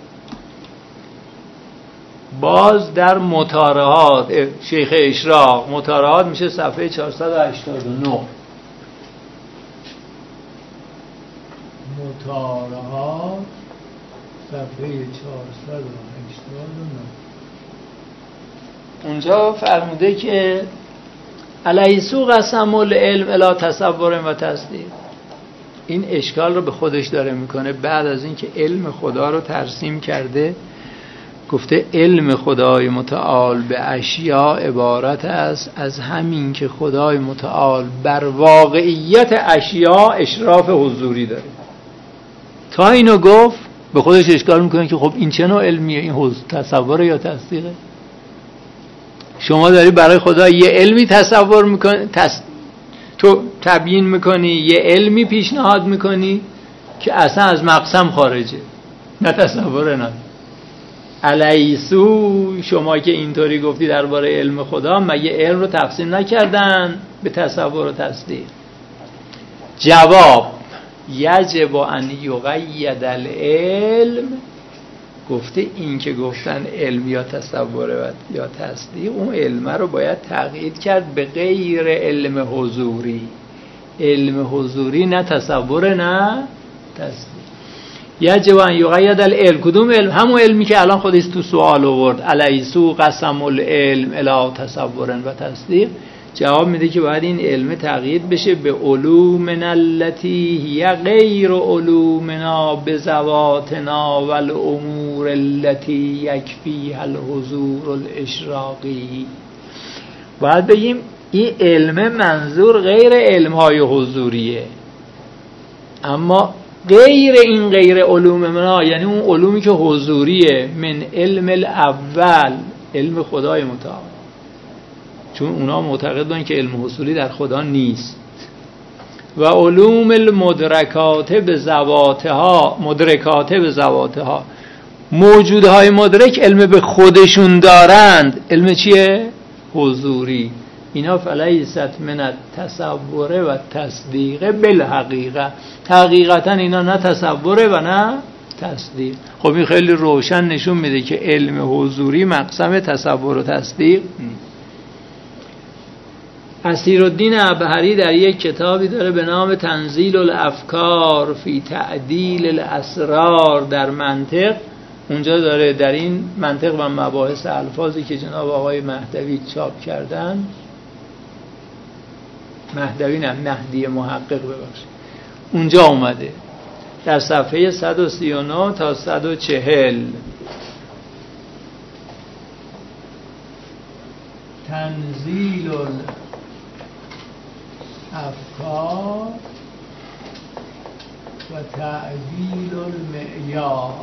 باز در مطارحات شیخ اشراق، مطارحات میشه صفحه چهارصد و هشتاد و نه، مطارحات صفحه چهارصد و هشتاد و نه، اونجا فرموده که الیسو قسم العلم الی تصور و تصدیق. این اشکال رو به خودش داره میکنه بعد از اینکه علم خدا رو ترسیم کرده. گفته علم خدای متعال به اشیاء عبارت است از همین که خدای متعال بر واقعیت اشیاء اشراف حضوری داره. تا اینو گفت به خودش اشکال میکنه که خب این چه نوع علمیه؟ این حضور تصوره یا تصدیقه؟ شما داری برای خدا یه علمی تصور میکنی، تص... تو تبیین میکنی، یه علمی پیشنهاد میکنی که اصلا از مقسم خارجه، نه تصوره نه. الیسو شما که اینطوری گفتی درباره علم خدا، مگه علم رو تقسیم نکردن به تصور و تصدیق؟ جواب یجب ان یقید العلم. گفته این که گفتن علم یا تصور و یا تصدیق، اون علم رو باید تقیید کرد به غیر علم حضوری. علم حضوری نه تصور نه تصدیق. یجب ان یقید العلم. کدوم علم؟ همون علمی که الان خودش تو سوال آورد الیسو قسم العلم الی تصور و تصدیق. جواب میده که باید این علم تقیید بشه به علومنا التی هی غیر علومنا بذواتنا والامور التی یکفیها الحضور الاشراقی. باید بگیم این علم منظور غیر علمهای حضوریه، اما غیر این غیر علومنا یعنی اون علومی که حضوریه، من علم الاول علم خدای متعال، چون اونا معتقدن که علم حصولی در خدا نیست. و علوم المدرکات به ذواتها، مدرکات به ذواتها، موجودهای مدرک علم به خودشون دارند. علم چیه؟ حضوری. اینا فلیست من التصور و تصدیق بالحقیقه. حقیقتا اینا نه تصوره و نه تصدیق. خب این خیلی روشن نشون میده که علم حضوری مقسم تصور و تصدیق نیست. اسیرالدین عبهری در یک کتابی داره به نام تنزیل الافکار فی تعدیل الاسرار در منطق. اونجا داره در این منطق و مباحث الفاظی که جناب آقای مهدوی چاپ کردن، مهدوی نه مهدی محقق ببخشید، اونجا اومده در صفحه صد و سی و نه تا صد و چهل تنزیل الافکار و تعدیل المعیار.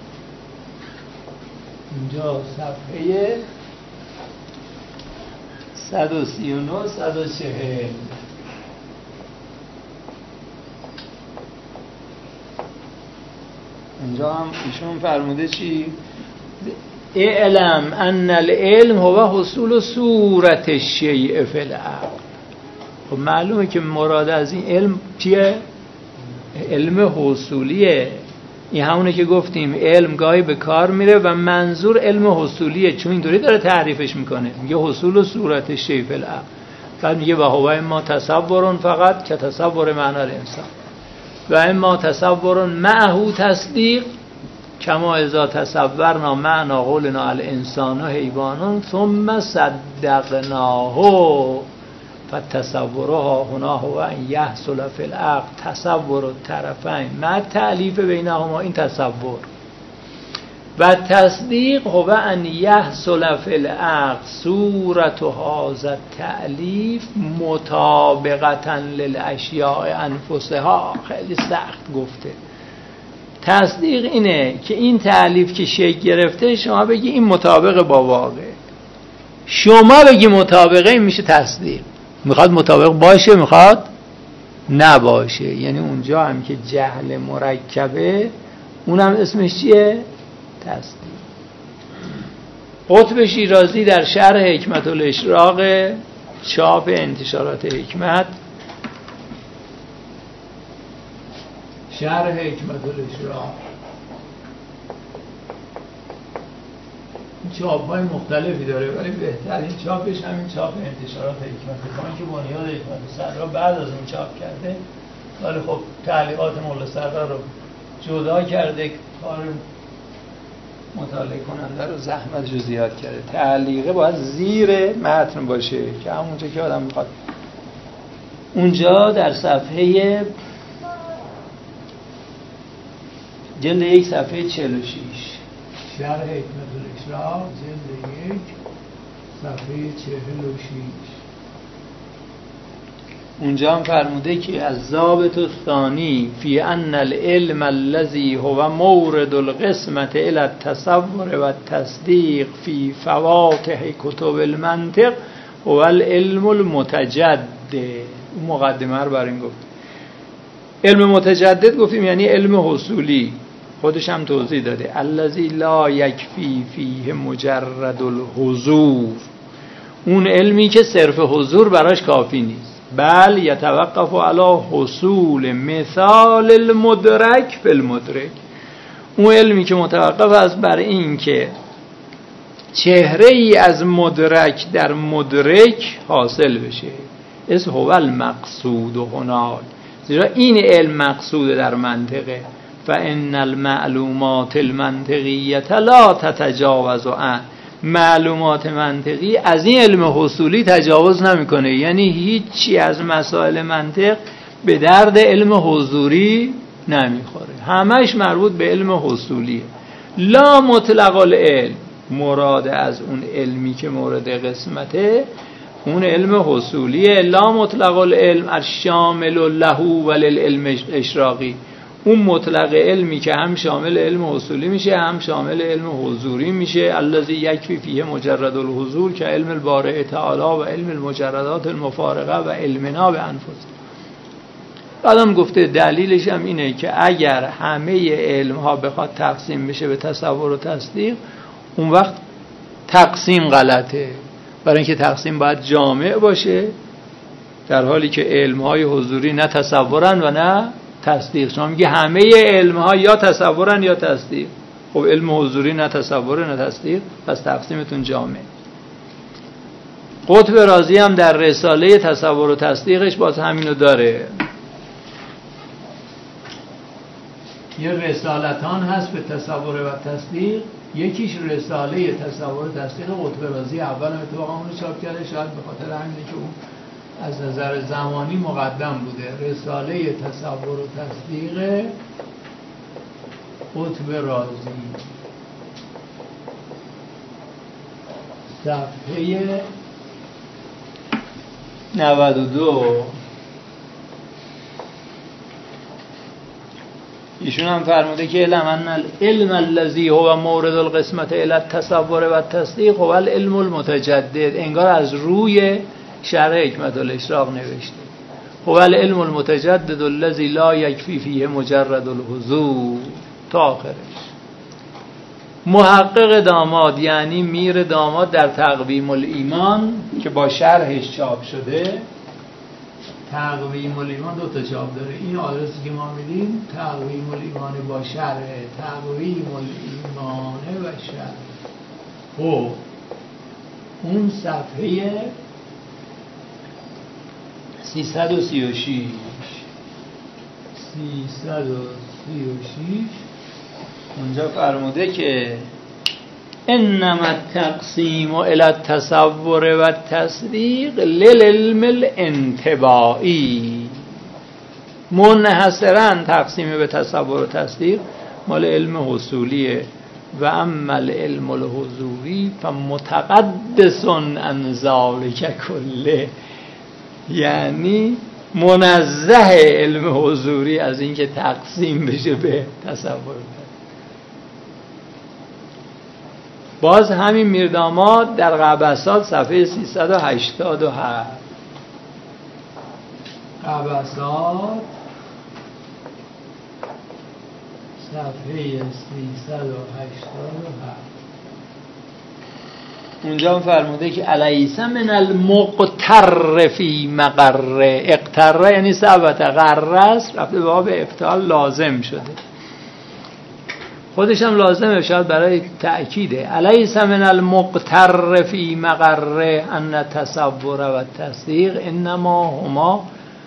اینجا صفحه صد و سی و نه صد و چهل. اینجا هم ایشون فرموده چی؟ اعلم ان العلم هو حصول صورت الشیء فی العقل. خب معلومه که مراد از این علم چیه؟ علم حصولیه. این همونه که گفتیم علم گاهی به کار میره و منظور علم حصولیه، چون اینطوری داره تعریفش میکنه، میگه حصول و صورت شیء فی العقل. بعد میگه و هو ما تصور فقط که تصور معنی الانسان و اما تصور معه تصدیق کما اذا تصورنا معنا قولنا الانسان حیوان ثم صدقناه فتصورها هنا هو ان یحصل فی العقل تصور الطرفین مع تألیف بینهما، این تصور و تصدیق هو ان یحصل فی العقل صورت هذا التألیف مطابقتا للاشیاء انفسها. خیلی سخت گفته. تصدیق اینه که این تألیف که شکل گرفته شما بگی این مطابق با واقع، شما بگی مطابقه، این میشه تصدیق. میخواد مطابق باشه، میخواد نباشه. یعنی اونجا هم که جهل مرکبه اونم اسمش چیه؟ تصدیق. قطب شیرازی در شرح حکمت الاشراق چاپ انتشارات حکمت، شرح حکمت الاشراق، چاپ های مختلفی داره ولی بهترین چاپش همین چاپ انتشارات حکمت، کمان که بنیاد حکمت سرا بعد از اون چاپ کرده، ولی خب تعلیقات مولا سرا رو جدا کرده، کار مطالعه کننده رو زحمت رو زیاد کرده. تعلیقه باید زیر متن باشه که همونجا که آدم میخواد. اونجا در صفحه جلد یک صفحه چهل و شش، شرح حکمت الاشراق جلد یک صفحه چهل و شش، اونجا هم فرموده که از ضابط الثانی فی ان العلم الذی هو مورد القسمت الى التصور و التصدیق فی فواتح کتب المنطق هو العلم المتجدد. مقدمه رو برای این گفت. علم متجدد گفتیم یعنی علم حصولی، خودش هم توضیح داده. الذی لا یکفی فیه مجرد الحضور، اون علمی که صرف حضور براش کافی نیست، بل یتوقف علی حصول مثال المدرک فی المدرک، اون علمی که متوقف است بر این که چهره ای از مدرک در مدرک حاصل بشه. اس هو المقصود هناک، زیرا این علم مقصود در منطقه. فان المعلومات المنطقیه لا تتجاوز عن، معلومات منطقی از این علم حصولی تجاوز نمیکنه. یعنی هیچی از مسائل منطق به درد علم حضوری نمیخوره، همش مربوط به علم حصولیه. لا مطلق العلم، مراد از اون علمی که مورد قسمته اون علم حصولیه. لا مطلق العلم الشامل له وللعلم اشراقی، اون مطلق علمی که هم شامل علم حصولی میشه هم شامل علم حضوری میشه. الذی یکفی فیه مجرد الحضور که علم البارئ تعالی و علم المجردات المفارقه و علمنا به انفس. بعدم گفته دلیلش هم اینه که اگر همه علم ها بخواد تقسیم بشه به تصور و تصدیق، اون وقت تقسیم غلطه، برای اینکه تقسیم باید جامع باشه، در حالی که علم های حضوری نه تصورن و نه تصدیق. شما میگه همه علم ها یا تصورن یا تصدیق، خب علم حضوری نه تصور نه تصدیق، پس تقسیمتون جامع. قطب رازی هم در رساله تصور و تصدیقش باز همینو داره. یه رسالتان هست به تصور و تصدیق، یکیش رساله تصور و تصدیق قطب رازی اول هم اتفاقا اونو چاپ کرده، شاید به خاطر همینه که اون از نظر زمانی مقدم بوده. رساله تصور و تصدیق قطب رازی، صفحه نود و دو. ایشون هم فرموده که علم ان العلم الذی هو مورد القسمت الی التصور و التصدیق هو العلم المتجدد. انگار از روی شرح حکمت الاشراق نوشته هو العلم المتجدد الذی لا یکفی فیه مجرد الحضور تا آخرش. محقق داماد یعنی میر داماد در تقویم الایمان که با شرحش چاپ شده، تقویم الایمان دو تا چاپ داره، این آدرسی که ما میدیم تقویم الایمان با شرح، تقویم الایمان و شرح. خب اون صفحه سیصد و سی و شش سیصد و سی و شش اونجا فرموده که انما التقسیم الی التصور و التصدیق للعلم الانطباعی. منحصرا تقسیم به تصور و تصدیق مال علم حصولیه و اما العلم الحضوری فمتقدس عن ذلک کله، یعنی منزه علم حضوری از اینکه تقسیم بشه به تصور. باز همین میرداماد در قبسات صفحه سیصد و هشتاد و هفت، قبسات صفحه سیصد و هشتاد و هفت، اونجا فرموده که الیس من المقتر فی مقره، اقتره یعنی ثبت، قره است رفته به باب افتعال لازم شده، خودش هم لازمه شاید برای تأکیده. الیس من المقتر فی مقره ان تصور و تصدیق انما هما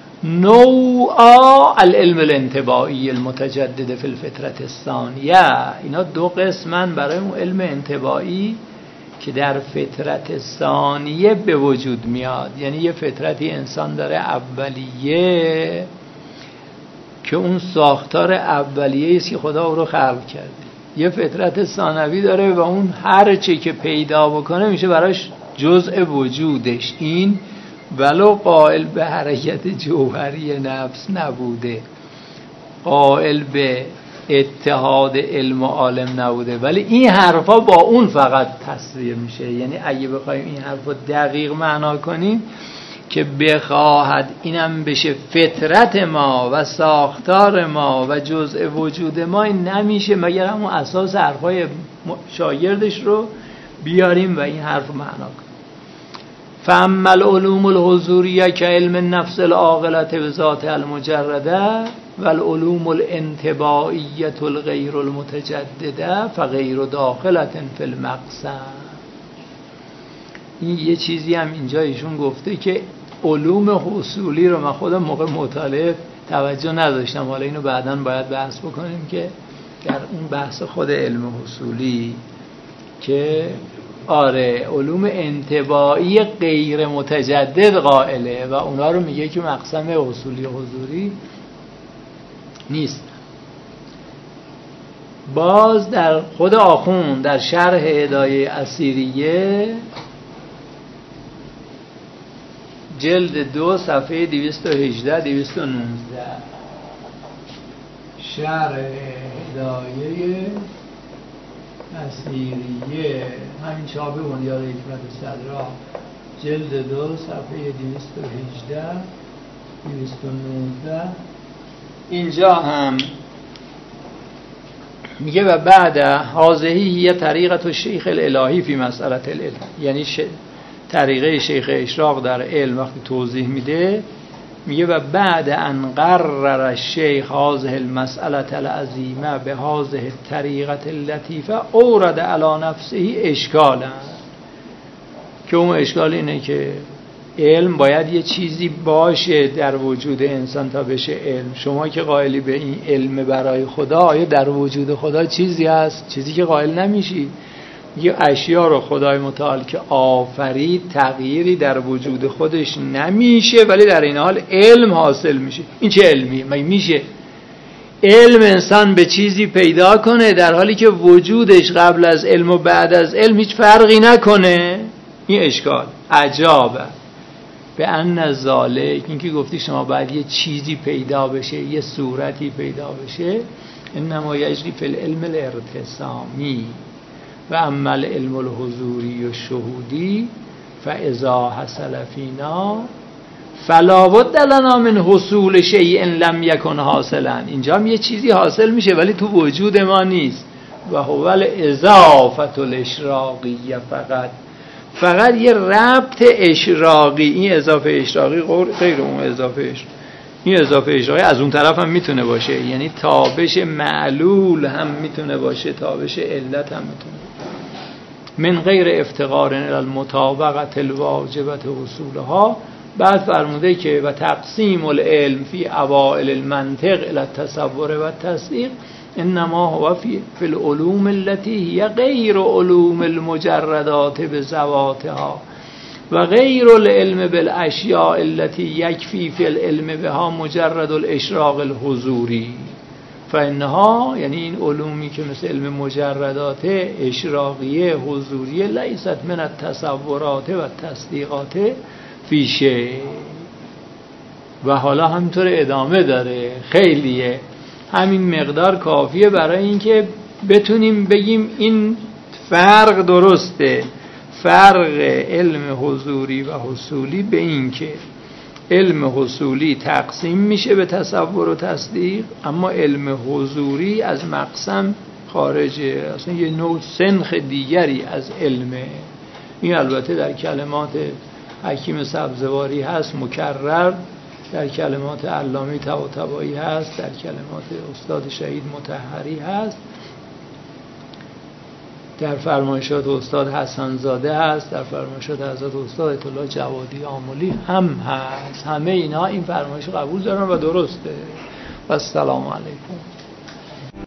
نوعا العلم الانطباعی المتجدد فی الفطرة الثانیه. اینا دو قسمن برای اون علم انطباعی که در فطرت ثانیه به وجود میاد. یعنی یه فطرتی انسان داره اولیه که اون ساختار اولیه است که خدا او رو خلق کرده. یه فطرت ثانوی داره و اون هر چی که پیدا بکنه میشه براش جزء وجودش. این ولو قائل به حرکت جوهری نفس نبوده، قائل به اتحاد علم و عالم نبوده، ولی این حرفا با اون فقط تصویر میشه. یعنی اگه بخوایم این حرفا دقیق معنا کنیم که بخواهد اینم بشه فطرت ما و ساختار ما و جزء وجود ما، این نمیشه مگر همون اساس حرفای شاگردش رو بیاریم و این حرف رو معنا کنیم. فاما العلوم الحضوریه که علم النفس العاقله بذات المجرده و العلوم الانطباعیه الغیر المتجدده فغیر داخله فی المقسم. این یه چیزی هم اینجا ایشون گفته که علوم حصولی رو من خودم موقع مطالعه توجه نداشتم، حالا اینو بعداً باید بحث بکنیم که در اون بحث خود علم حصولی که آره علوم انطباعی غیر متجدد قائله و اونا رو میگه که مقسم حصولی و حضوری نیست. باز در خود آخوند در شرح هدایه اسیریه جلد دو صفحه دویست و هجده دویست و نوزده، شرح هدایه اسیریه همین چاپ بنیاد حکمت صدرا جلد دو صفحه دویست و هجده دویست و نوزده، اینجا هم میگه و بعد هذه هی طریقت الشیخ الالهی فی مسئله العلم. یعنی ش... طریقه شیخ اشراق در علم وقتی توضیح میده میگه و بعد ان قرر الشیخ هذه المسئله العظیمه به هذه الطریقه اللطیفه اورد علی نفسه اشکالا، که اون اشکال اینه که علم باید یه چیزی باشه در وجود انسان تا بشه علم. شما که قائلی به این علم برای خدا، آیا در وجود خدا چیزی هست چیزی که قائل نمیشی؟ یه اشیا رو خدای متعال که آفرید تغییری در وجود خودش نمیشه ولی در این حال علم حاصل میشه. این چه علمی؟ مگه میشه علم انسان به چیزی پیدا کنه در حالی که وجودش قبل از علم و بعد از علم هیچ فرقی نکنه؟ این اشکال عجابه. به ان ذالک، این که گفتی شما باید یه چیزی پیدا بشه، یه صورتی پیدا بشه، انما یجری فی العلم الارتسامی و اما العلم الحضوری و شهودی فاذا حصل فینا فلا بد لنا من حصول شیء لم یکن حاصلا. اینجا هم یه چیزی حاصل میشه ولی تو وجود ما نیست. و هو الاضافه الاشراقیه، فقط فقط یه ربط اشراقی. این اضافه اشراقی غیر اون اضافه اشراقی. این اضافه اشراقی از اون طرف هم میتونه باشه، یعنی تابش معلول هم میتونه باشه، تابش علت هم میتونه. من غیر افتقار الی المطابقه الواجبه وصولها. بعد فرموده که و تقسیم العلم فی اوائل المنطق الی التصور و التصدیق انما هو فی فی العلوم التي هي غیر علوم المجردات بذواتها و غیر العلم بالاشیاء التي یکفی فی العلم بها مجرد الاشراق الحضوری. فانها، یعنی این علومی که مثل علم مجردات اشراقیه حضوریه، لیست من التصورات و تصدیقات فی شیء. و حالا همینطور ادامه داره، خیلیه، همین مقدار کافیه برای اینکه بتونیم بگیم این فرق درسته. فرق علم حضوری و حصولی به این که علم حصولی تقسیم میشه به تصور و تصدیق، اما علم حضوری از مقسم خارجه، اصلا یه نوع سنخ دیگری از علمه. این البته در کلمات حکیم سبزواری هست مکرر، در کلمات علامه طباطبایی هست، در کلمات استاد شهید مطهری هست، در فرمایشات استاد حسنزاده هست، در فرمایشات حضرت استاد آیت الله جوادی آملی هم هست. همه اینها این فرمایش قبول دارن و درسته. و السلام علیکم.